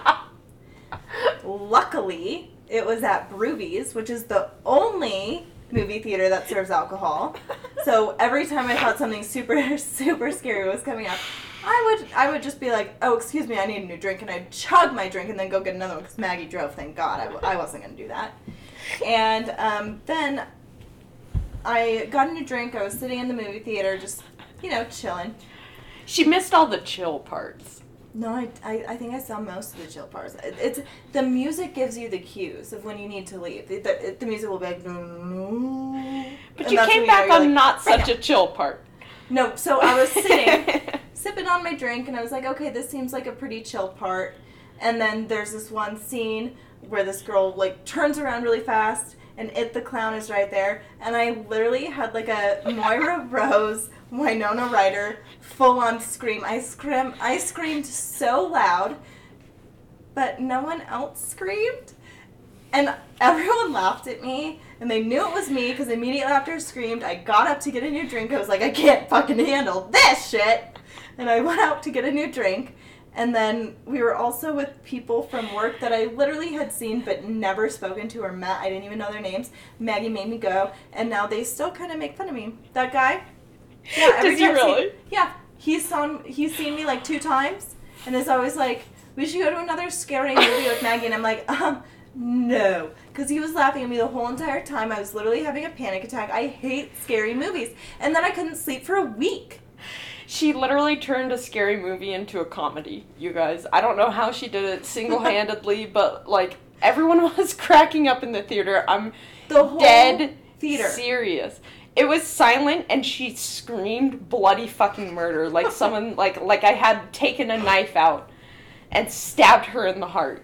Luckily, it was at Broovies, which is the only movie theater that serves alcohol. So every time I thought something super, super scary was coming up, I would just be like, oh, excuse me, I need a new drink, and I'd chug my drink and then go get another one because Maggie drove, thank God. I wasn't going to do that. And then I got a new drink. I was sitting in the movie theater just, you know, chilling. She missed all the chill parts. No, I think I saw most of the chill parts. It's the music gives you the cues of when you need to leave. The music will be like, no. But you came back on like, not such a chill part. No, so I was sitting, sipping on my drink, and I was like, okay, this seems like a pretty chill part. And then there's this one scene where this girl, like, turns around really fast, and It the Clown is right there, and I literally had like a Moira Rose, Winona Ryder full-on scream. I screamed so loud, but no one else screamed, and everyone laughed at me, and they knew it was me because immediately after I screamed, I got up to get a new drink. I was like, I can't fucking handle this shit, and I went out to get a new drink. And then we were also with people from work that I literally had seen but never spoken to or met. I didn't even know their names. Maggie made me go, and now they still kind of make fun of me. That guy? Yeah, Does he really? He's seen me like 2 times, and is always like, we should go to another scary movie with Maggie. And I'm like, no. Because he was laughing at me the whole entire time. I was literally having a panic attack. I hate scary movies. And then I couldn't sleep for a week. She literally turned a scary movie into a comedy, you guys. I don't know how she did it single-handedly, but, like, everyone was cracking up in the theater. I'm The whole dead theater. serious. It was silent, and she screamed bloody fucking murder, like someone, like I had taken a knife out and stabbed her in the heart.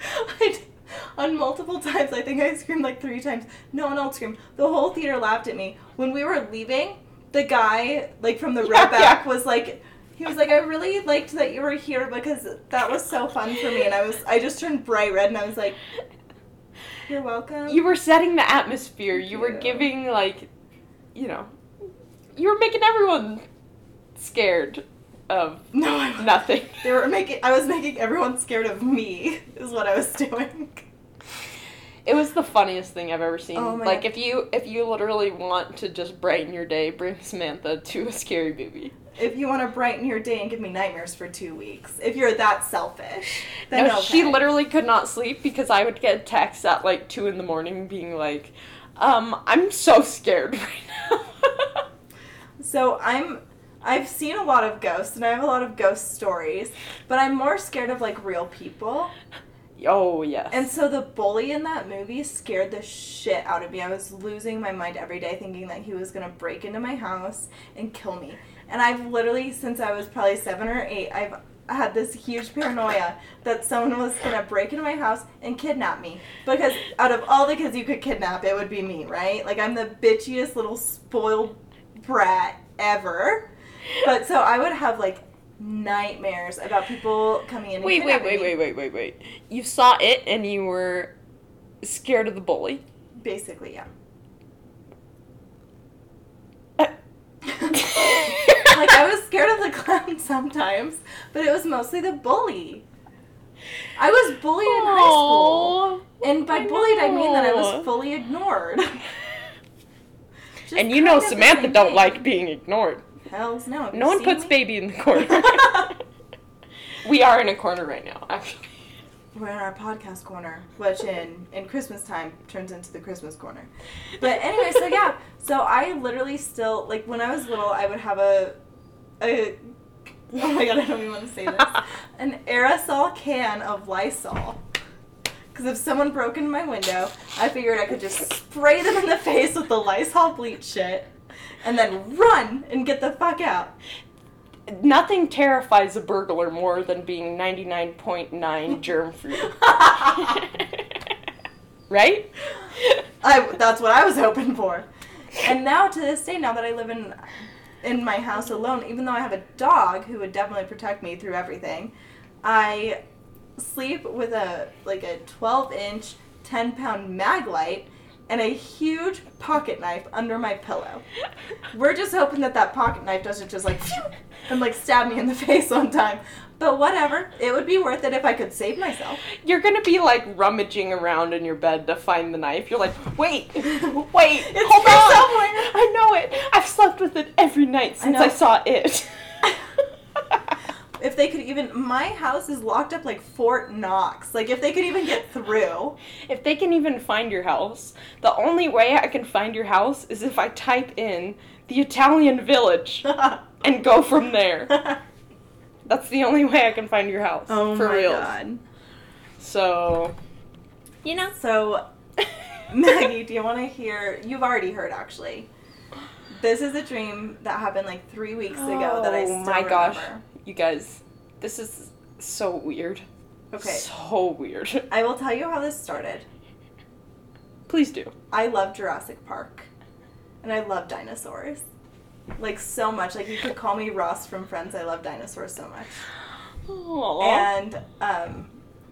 On multiple times, I think I screamed like 3 times. No one else screamed. The whole theater laughed at me. When we were leaving, the guy, like, from the row back was like, he was like, I really liked that you were here because that was so fun for me. And I just turned bright red, and I was like, you're welcome. You were setting the atmosphere. You were giving, like, you know, you were making everyone scared of nothing. I was making everyone scared of me, is what I was doing. It was the funniest thing I've ever seen. Oh my God. If you literally want to just brighten your day, bring Samantha to a scary movie. If you want to brighten your day and give me nightmares for 2 weeks, if you're that selfish, then no, okay. She literally could not sleep because I would get texts at like 2 a.m. being like, I'm so scared right now. So I've seen a lot of ghosts, and I have a lot of ghost stories, but I'm more scared of, like, real people. Oh, yes. And so the bully in that movie scared the shit out of me. I was losing my mind every day thinking that he was going to break into my house and kill me. And I've literally, since I was probably 7 or 8, I've had this huge paranoia that someone was going to break into my house and kidnap me. Because out of all the kids you could kidnap, it would be me, right? Like, I'm the bitchiest little spoiled brat ever. But so I would have, like, nightmares about people coming in and kidnapping me. Wait. You saw it and you were scared of the bully? Basically, yeah. Like, I was scared of the clown sometimes, but it was mostly the bully. I was bullied in high school. And by bullied, I mean that I was fully ignored. And you know Samantha don't like being ignored. Hells no. No one puts baby in the corner. We are in a corner right now, actually. We're in our podcast corner, which in Christmas time turns into the Christmas corner. But anyway, so yeah. So I literally still, like, when I was little, I would have a oh my god, I don't even want to say this. An aerosol can of Lysol. Because if someone broke into my window, I figured I could just spray them in the face with the Lysol bleach shit and then run and get the fuck out. Nothing terrifies a burglar more than being 99.9 germ-free. Right? That's what I was hoping for. And now, to this day, now that I live in my house alone, even though I have a dog who would definitely protect me through everything, I sleep with a 12-inch, 10-pound mag light and a huge pocket knife under my pillow. We're just hoping that pocket knife doesn't just, like, phew, and, like, stab me in the face one time. But whatever. It would be worth it if I could save myself. You're gonna be, like, rummaging around in your bed to find the knife. You're like, wait, It's hold on. somewhere. I know it. I've slept with it every night since I saw it. If they could even... My house is locked up like Fort Knox. Like, if they could even get through. If they can even find your house, the only way I can find your house is if I type in the Italian Village and go from there. That's the only way I can find your house. Oh for my real. god. So, you know. So, Maggie, do you want to hear... You've already heard, actually. This is a dream that happened like 3 weeks ago that I still remember. Oh my gosh. You guys, this is so weird. Okay. So weird. I will tell you how this started. Please do. I love Jurassic Park. And I love dinosaurs. Like, so much. Like, you could call me Ross from Friends. I love dinosaurs so much. Aww. And,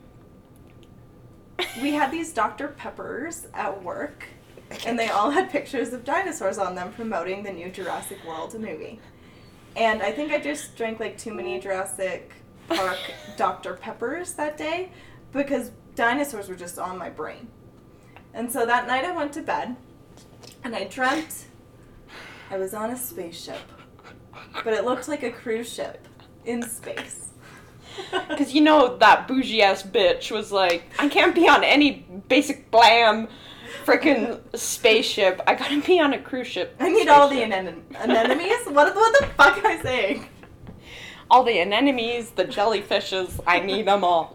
we had these Dr. Peppers at work, and they all had pictures of dinosaurs on them promoting the new Jurassic World movie. And I think I just drank, like, too many Jurassic Park Dr. Peppers that day because dinosaurs were just on my brain. And so that night I went to bed, and I dreamt I was on a spaceship, but it looked like a cruise ship in space. Because you know that bougie-ass bitch was like, I can't be on any basic blam frickin' spaceship. I gotta be on a cruise ship. I need all the anemones? What the fuck am I saying? All the anemones, the jellyfishes, I need them all.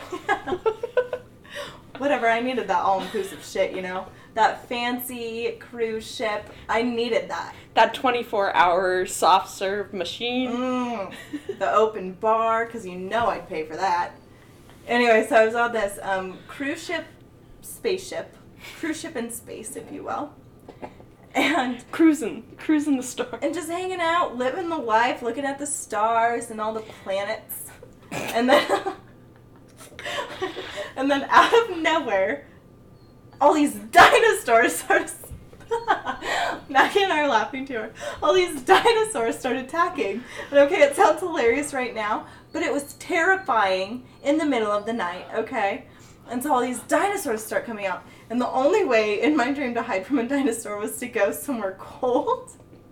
Whatever, I needed that all-inclusive shit, you know? That fancy cruise ship, I needed that. That 24-hour soft serve machine. The open bar, because you know I'd pay for that. Anyway, so I was on this cruise ship in space, if you will. And Cruising the star. And just hanging out, living the life, looking at the stars and all the planets. And then and then out of nowhere, all these dinosaurs started Maggie and I are laughing too hard. All these dinosaurs started attacking. And okay, it sounds hilarious right now, but it was terrifying in the middle of the night, okay? And so all these dinosaurs start coming out. And the only way in my dream to hide from a dinosaur was to go somewhere cold.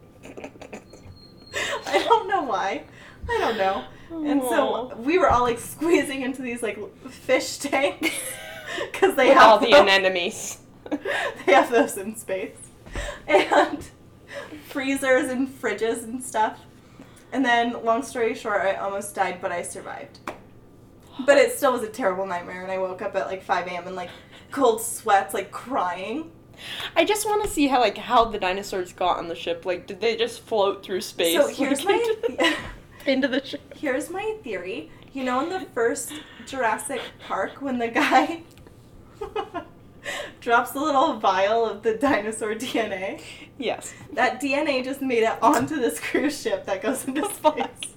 I don't know why. I don't know. And so we were all like squeezing into these like fish tanks. Because they with have all the anemones. They have those in space. And freezers and fridges and stuff. And then, long story short, I almost died, but I survived. But it still was a terrible nightmare, and I woke up at like 5 a.m. in like cold sweats, like crying. I just want to see how the dinosaurs got on the ship. Like, did they just float through space? So here's into the ship. Here's my theory. You know, in the first Jurassic Park, when the guy drops a little vial of the dinosaur DNA? Yes. That DNA just made it onto this cruise ship that goes into space.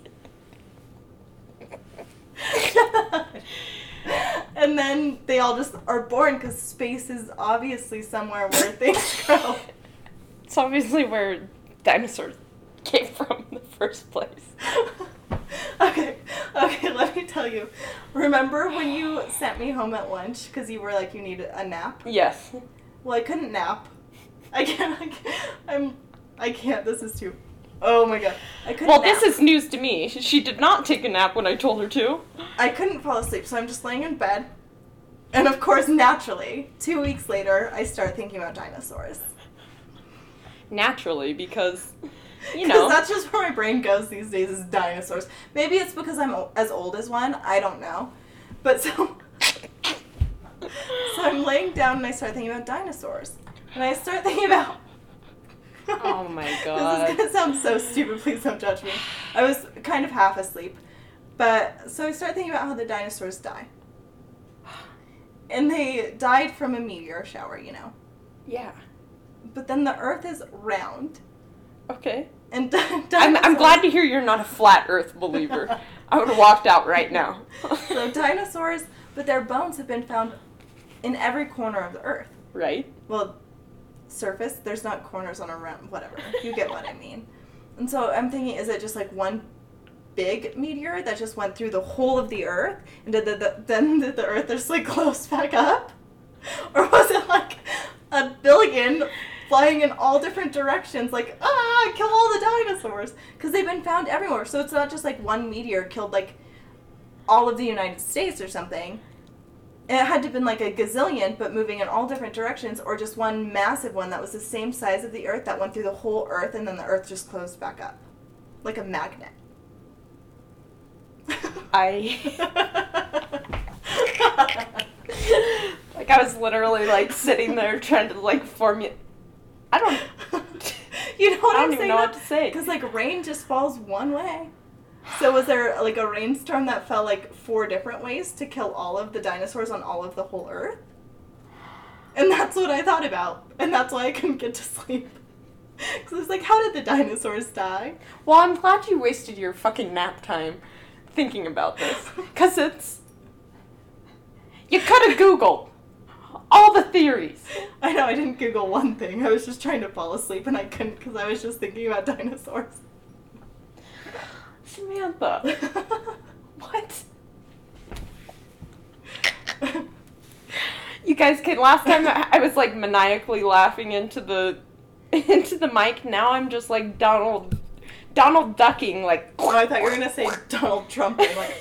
And then they all just are born because space is obviously somewhere where things grow. It's obviously where dinosaurs came from in the first place. Okay, let me tell you. Remember when you sent me home at lunch because you were like, you need a nap? Yes. Well, I couldn't nap. I can't, this is too, oh my god. I couldn't nap. This is news to me. She did not take a nap when I told her to. I couldn't fall asleep, so I'm just laying in bed. And of course, naturally, 2 weeks later, I start thinking about dinosaurs. Naturally, because, you know. Because that's just where my brain goes these days, is dinosaurs. Maybe it's because I'm as old as one, I don't know. But so I'm laying down and I start thinking about dinosaurs. And I start thinking about... Oh my god. This is going to sound so stupid, please don't judge me. I was kind of half asleep. But, so I start thinking about how the dinosaurs die. And they died from a meteor shower, you know. Yeah. But then the Earth is round. Okay. And I'm glad to hear you're not a flat Earth believer. I would have walked out right now. So dinosaurs, but their bones have been found in every corner of the Earth. Right. Well, surface, there's not corners on a round, whatever. You get what I mean. And so I'm thinking, is it just like one big meteor that just went through the whole of the Earth? And did the Earth just like close back up? Or was it like a billion flying in all different directions, like, kill all the dinosaurs? Because they've been found everywhere. So it's not just like one meteor killed like all of the United States or something. It had to have been like a gazillion, but moving in all different directions, or just one massive one that was the same size of the Earth that went through the whole Earth, and then the Earth just closed back up. Like a magnet. Like, I was literally, like, sitting there trying to, like, I don't even know what to say. Because, like, rain just falls one way. So was there, like, a rainstorm that fell, like, 4 different ways to kill all of the dinosaurs on all of the whole Earth? And that's what I thought about. And that's why I couldn't get to sleep. Because I was like, how did the dinosaurs die? Well, I'm glad you wasted your fucking nap time thinking about this. Because it's... You could have Googled all the theories. I know, I didn't Google one thing. I was just trying to fall asleep and I couldn't because I was just thinking about dinosaurs. Samantha. What? You guys can... Last time I was, like, maniacally laughing into the mic. Now I'm just, like, Donald ducking, like... Oh, I thought you were going to say Donald Trump. And like...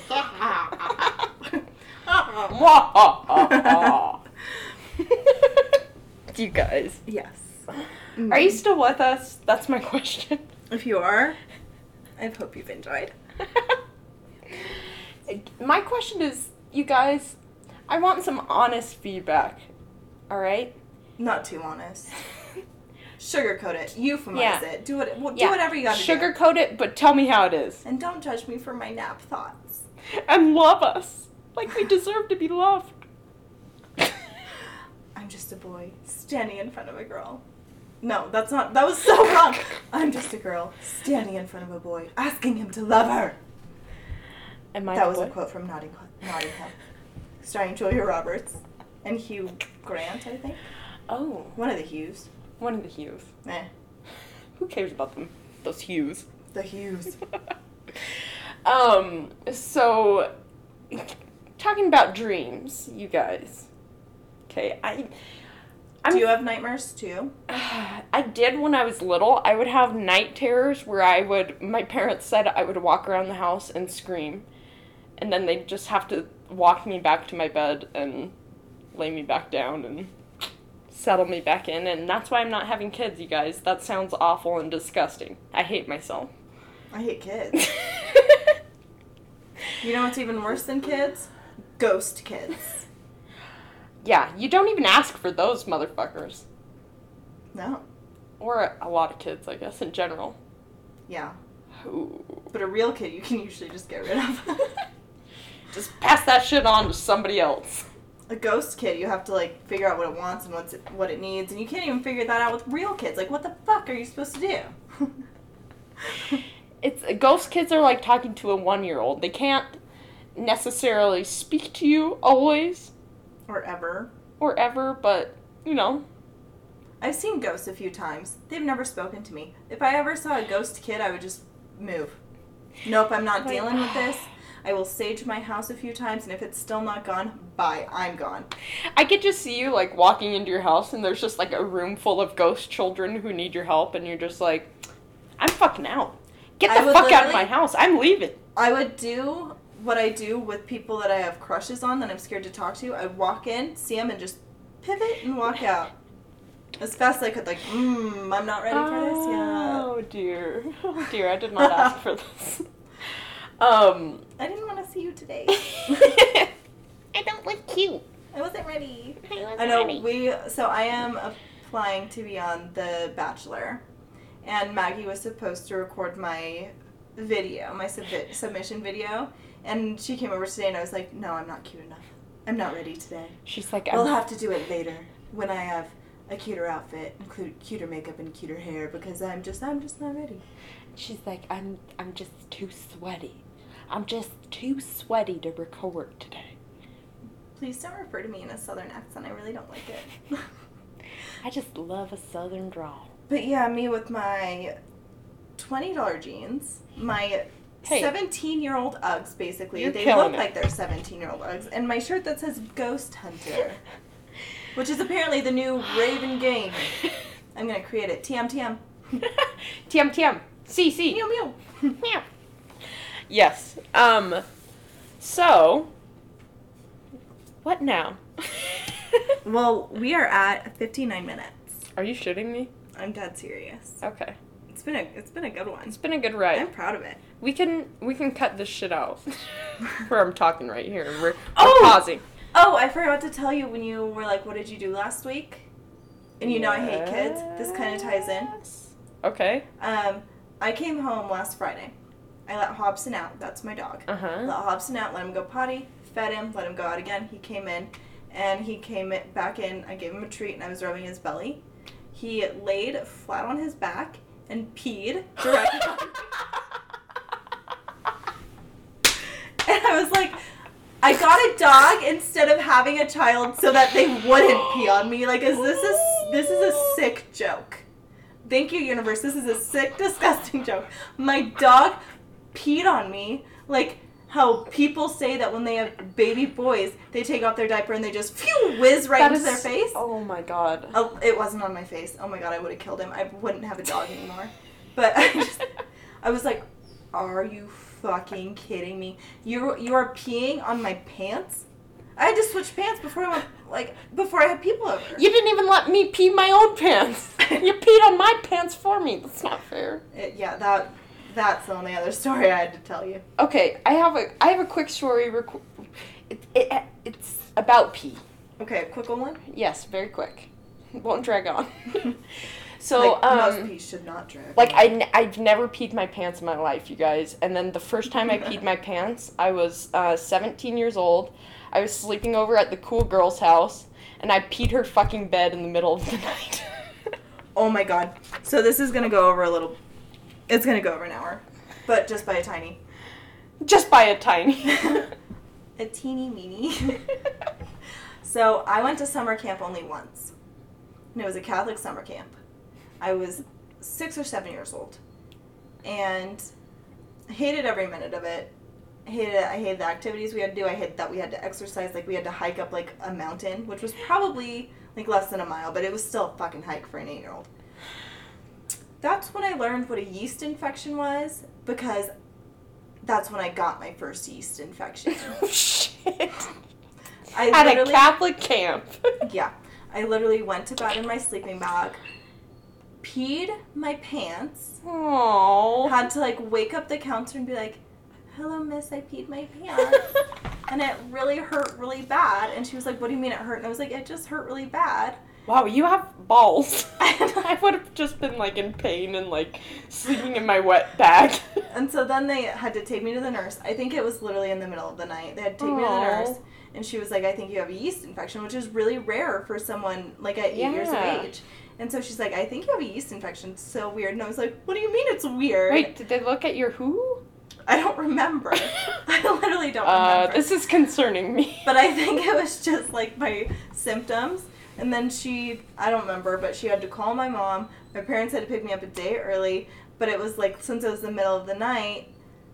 You guys. Yes. Are you still with us? That's my question. If you are, I hope you've enjoyed. My question is, you guys, I want some honest feedback. Alright? Not too honest. Sugarcoat it. Euphemize it. Do whatever you gotta do. Sugarcoat it, but tell me how it is. And don't judge me for my nap thoughts. And love us. Like we deserve to be loved. I'm just a boy standing in front of a girl. No, that was so wrong. I'm just a girl standing in front of a boy, asking him to love her. That was a quote from Notting Hill, starring Julia Roberts and Hugh Grant, I think. Oh. One of the Hughes. One of the Hughes. Who cares about them? Those Hughes. The Hughes. So, talking about dreams, you guys. Okay, Do you have nightmares too? I did when I was little. I would have night terrors where my parents said I would walk around the house and scream. And then they'd just have to walk me back to my bed and lay me back down and settle me back in. And that's why I'm not having kids, you guys. That sounds awful and disgusting. I hate myself. I hate kids. You know what's even worse than kids? Ghost kids. Yeah, you don't even ask for those motherfuckers. No. Or a lot of kids, I guess, in general. Yeah. Ooh. But a real kid you can usually just get rid of. Just pass that shit on to somebody else. A ghost kid, you have to, like, figure out what it wants and what it needs, and you can't even figure that out with real kids. Like, what the fuck are you supposed to do? Ghost kids are like talking to a 1-year-old. They can't necessarily speak to you always. Or ever, but, you know. I've seen ghosts a few times. They've never spoken to me. If I ever saw a ghost kid, I would just move. Nope, I'm not dealing with this. I will sage my house a few times, and if it's still not gone, bye, I'm gone. I could just see you, like, walking into your house, and there's just, like, a room full of ghost children who need your help, and you're just like, I'm fucking out. Get the fuck out of my house. I'm leaving. I would do what I do with people that I have crushes on that I'm scared to talk to. I'd walk in, see them, and just pivot and walk out. As fast as I could, like, I'm not ready for this yet. Oh, dear. Oh, dear, I did not ask for this. I didn't want to see you today. I don't look cute. I wasn't ready. I know, so I am applying to be on The Bachelor. And Maggie was supposed to record my video, my submission video. And she came over today and I was like, no, I'm not cute enough. I'm not ready today. She's like, we'll have to do it later when I have a cuter outfit, include cuter makeup and cuter hair, because I'm just not ready. She's like, I'm just too sweaty. I'm just too sweaty to record today. Please don't refer to me in a southern accent. I really don't like it. I just love a southern drawl. But yeah, me with my $20 jeans, my 17-year-old Uggs, basically. They look like they're 17-year-old Uggs. And my shirt that says Ghost Hunter, which is apparently the new Raven game. I'm going to create it. TM. TM. CC. Meow, meow. Meow. Yes. So, what now? Well, we are at 59 minutes. Are you shitting me? I'm dead serious. Okay. It's been a good one. It's been a good ride. I'm proud of it. We can cut this shit out. Where I'm talking right here. We're pausing. Oh, I forgot to tell you when you were like, what did you do last week? And you know I hate kids. This kind of ties in. Okay. I came home last Friday. I let Hobson out. That's my dog. Uh-huh. Let Hobson out, let him go potty, fed him, let him go out again. He came in, and he came back in. I gave him a treat, and I was rubbing his belly. He laid flat on his back and peed directly on me. And I was like, I got a dog instead of having a child so that they wouldn't pee on me. Like, this is a sick joke. Thank you, universe. This is a sick, disgusting joke. My dog peed on me, like how people say that when they have baby boys, they take off their diaper and they just whiz right into their face. Oh my god. Oh, it wasn't on my face. Oh my god, I would have killed him. I wouldn't have a dog anymore. But I was like, are you fucking kidding me? You are peeing on my pants? I had to switch pants before I had people over. You didn't even let me pee my own pants. You peed on my pants for me. That's not fair. That's the only other story I had to tell you. Okay, I have a quick story. It's about pee. Okay, a quick one? Yes, very quick. Won't drag on. So, most pees should not drag like, on. I've never peed my pants in my life, you guys. And then the first time I peed my pants, I was 17 years old. I was sleeping over at the cool girl's house, and I peed her fucking bed in the middle of the night. Oh my god. So this is gonna go over it's gonna go over an hour. But just by a tiny. Just by a tiny. A teeny meeny. So I went to summer camp only once. And it was a Catholic summer camp. I was 6 or 7 years old. And I hated every minute of it. I hated the activities we had to do. I hated that we had to exercise. Like, we had to hike up, like, a mountain, which was probably, like, less than a mile, but it was still a fucking hike for an 8-year-old. That's when I learned what a yeast infection was, because that's when I got my first yeast infection. Oh, shit. At a Catholic camp. Yeah. I literally went to bed in my sleeping bag, peed my pants, Aww. had to, like, wake up the counselor and be like, hello, miss, I peed my pants. And it really hurt really bad. And she was like, what do you mean it hurt? And I was like, it just hurt really bad. Wow, you have balls. I would have just been, like, in pain and, like, sleeping in my wet bag. And so then they had to take me to the nurse. I think it was literally in the middle of the night. They had to take me to the nurse. And she was like, I think you have a yeast infection, which is really rare for someone, like, at 8 years of age. And so she's like, I think you have a yeast infection. It's so weird. And I was like, what do you mean it's weird? Wait, did they look at your who? I don't remember. I literally don't remember. This is concerning me. But I think it was just, like, my symptoms. And then I don't remember, but she had to call my mom. My parents had to pick me up a day early. But it was, like, since it was the middle of the night,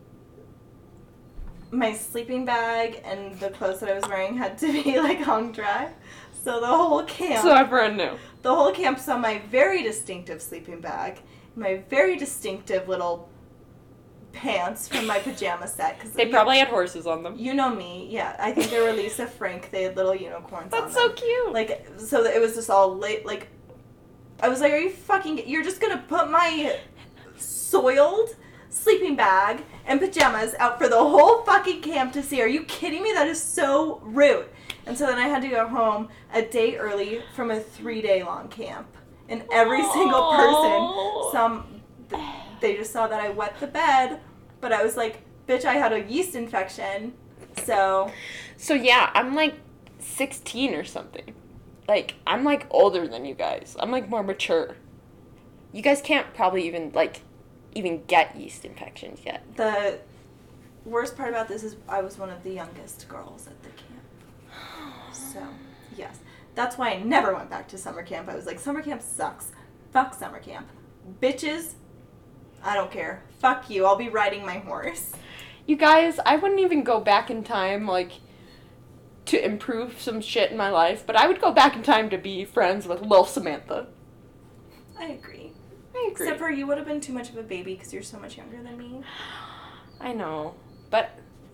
my sleeping bag and the clothes that I was wearing had to be, like, hung dry. So the whole camp... So everyone knew. The whole camp saw my very distinctive sleeping bag, my very distinctive little pants from my pajama set. Cause they probably had horses on them. You know me, yeah. I think they were Lisa Frank. They had little unicorns on them. That's so cute. Like, so it was just all late, like, I was like, you're just gonna put my soiled sleeping bag and pajamas out for the whole fucking camp to see? Are you kidding me? That is so rude. And so then I had to go home a day early from a 3-day long camp. And every single person, they just saw that I wet the bed, but I was like, bitch, I had a yeast infection, so... So yeah, I'm like 16 or something. Like, I'm like older than you guys. I'm like more mature. You guys can't probably even get yeast infections yet. The worst part about this is I was one of the youngest girls at the camp. So, yes. That's why I never went back to summer camp. I was like, summer camp sucks. Fuck summer camp. Bitches, I don't care. Fuck you. I'll be riding my horse. You guys, I wouldn't even go back in time, like, to improve some shit in my life, but I would go back in time to be friends with Lil Samantha. I agree. I agree. Except for you would have been too much of a baby because you're so much younger than me. I know, but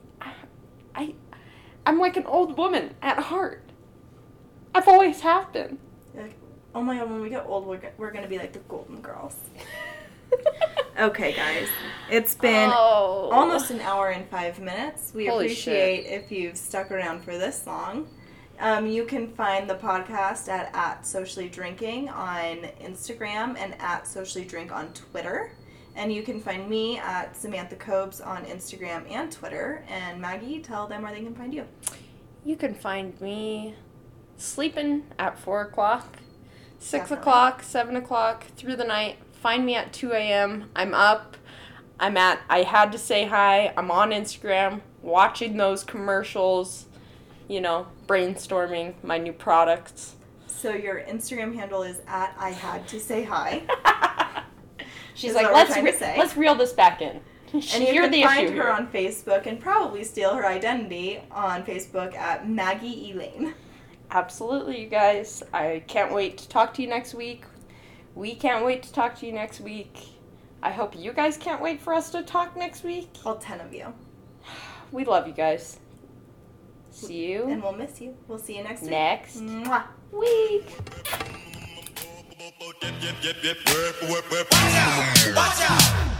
I'm like an old woman at heart. I've always have been. You're like, oh my god, when we get old, we're going to be like the Golden Girls. Okay, guys. It's been almost an hour and 5 minutes. We Holy appreciate shit. if you've stuck around for this long. You can find the podcast at Socially Drinking on Instagram and at Socially Drink on Twitter. And you can find me at Samantha Cobes on Instagram and Twitter. And Maggie, tell them where they can find you. You can find me sleeping at 4 o'clock, 6 Definitely. o'clock, 7 o'clock, through the night. Find me at 2 a.m. I'm up. I had to say hi. I'm on Instagram, watching those commercials, brainstorming my new products. So your Instagram handle is at I had to say hi. She's Is like, that what we're trying to say? let's reel this back in. And you You're can the find issue her here. on Facebook and probably steal her identity on Facebook at Maggie Elaine. Absolutely, you guys. I can't wait to talk to you next week. We can't wait to talk to you next week. I hope you guys can't wait for us to talk next week. All 10 of you. We love you guys. See you And we'll miss you. We'll see you next week. next Mwah. week. Watch out! Watch out!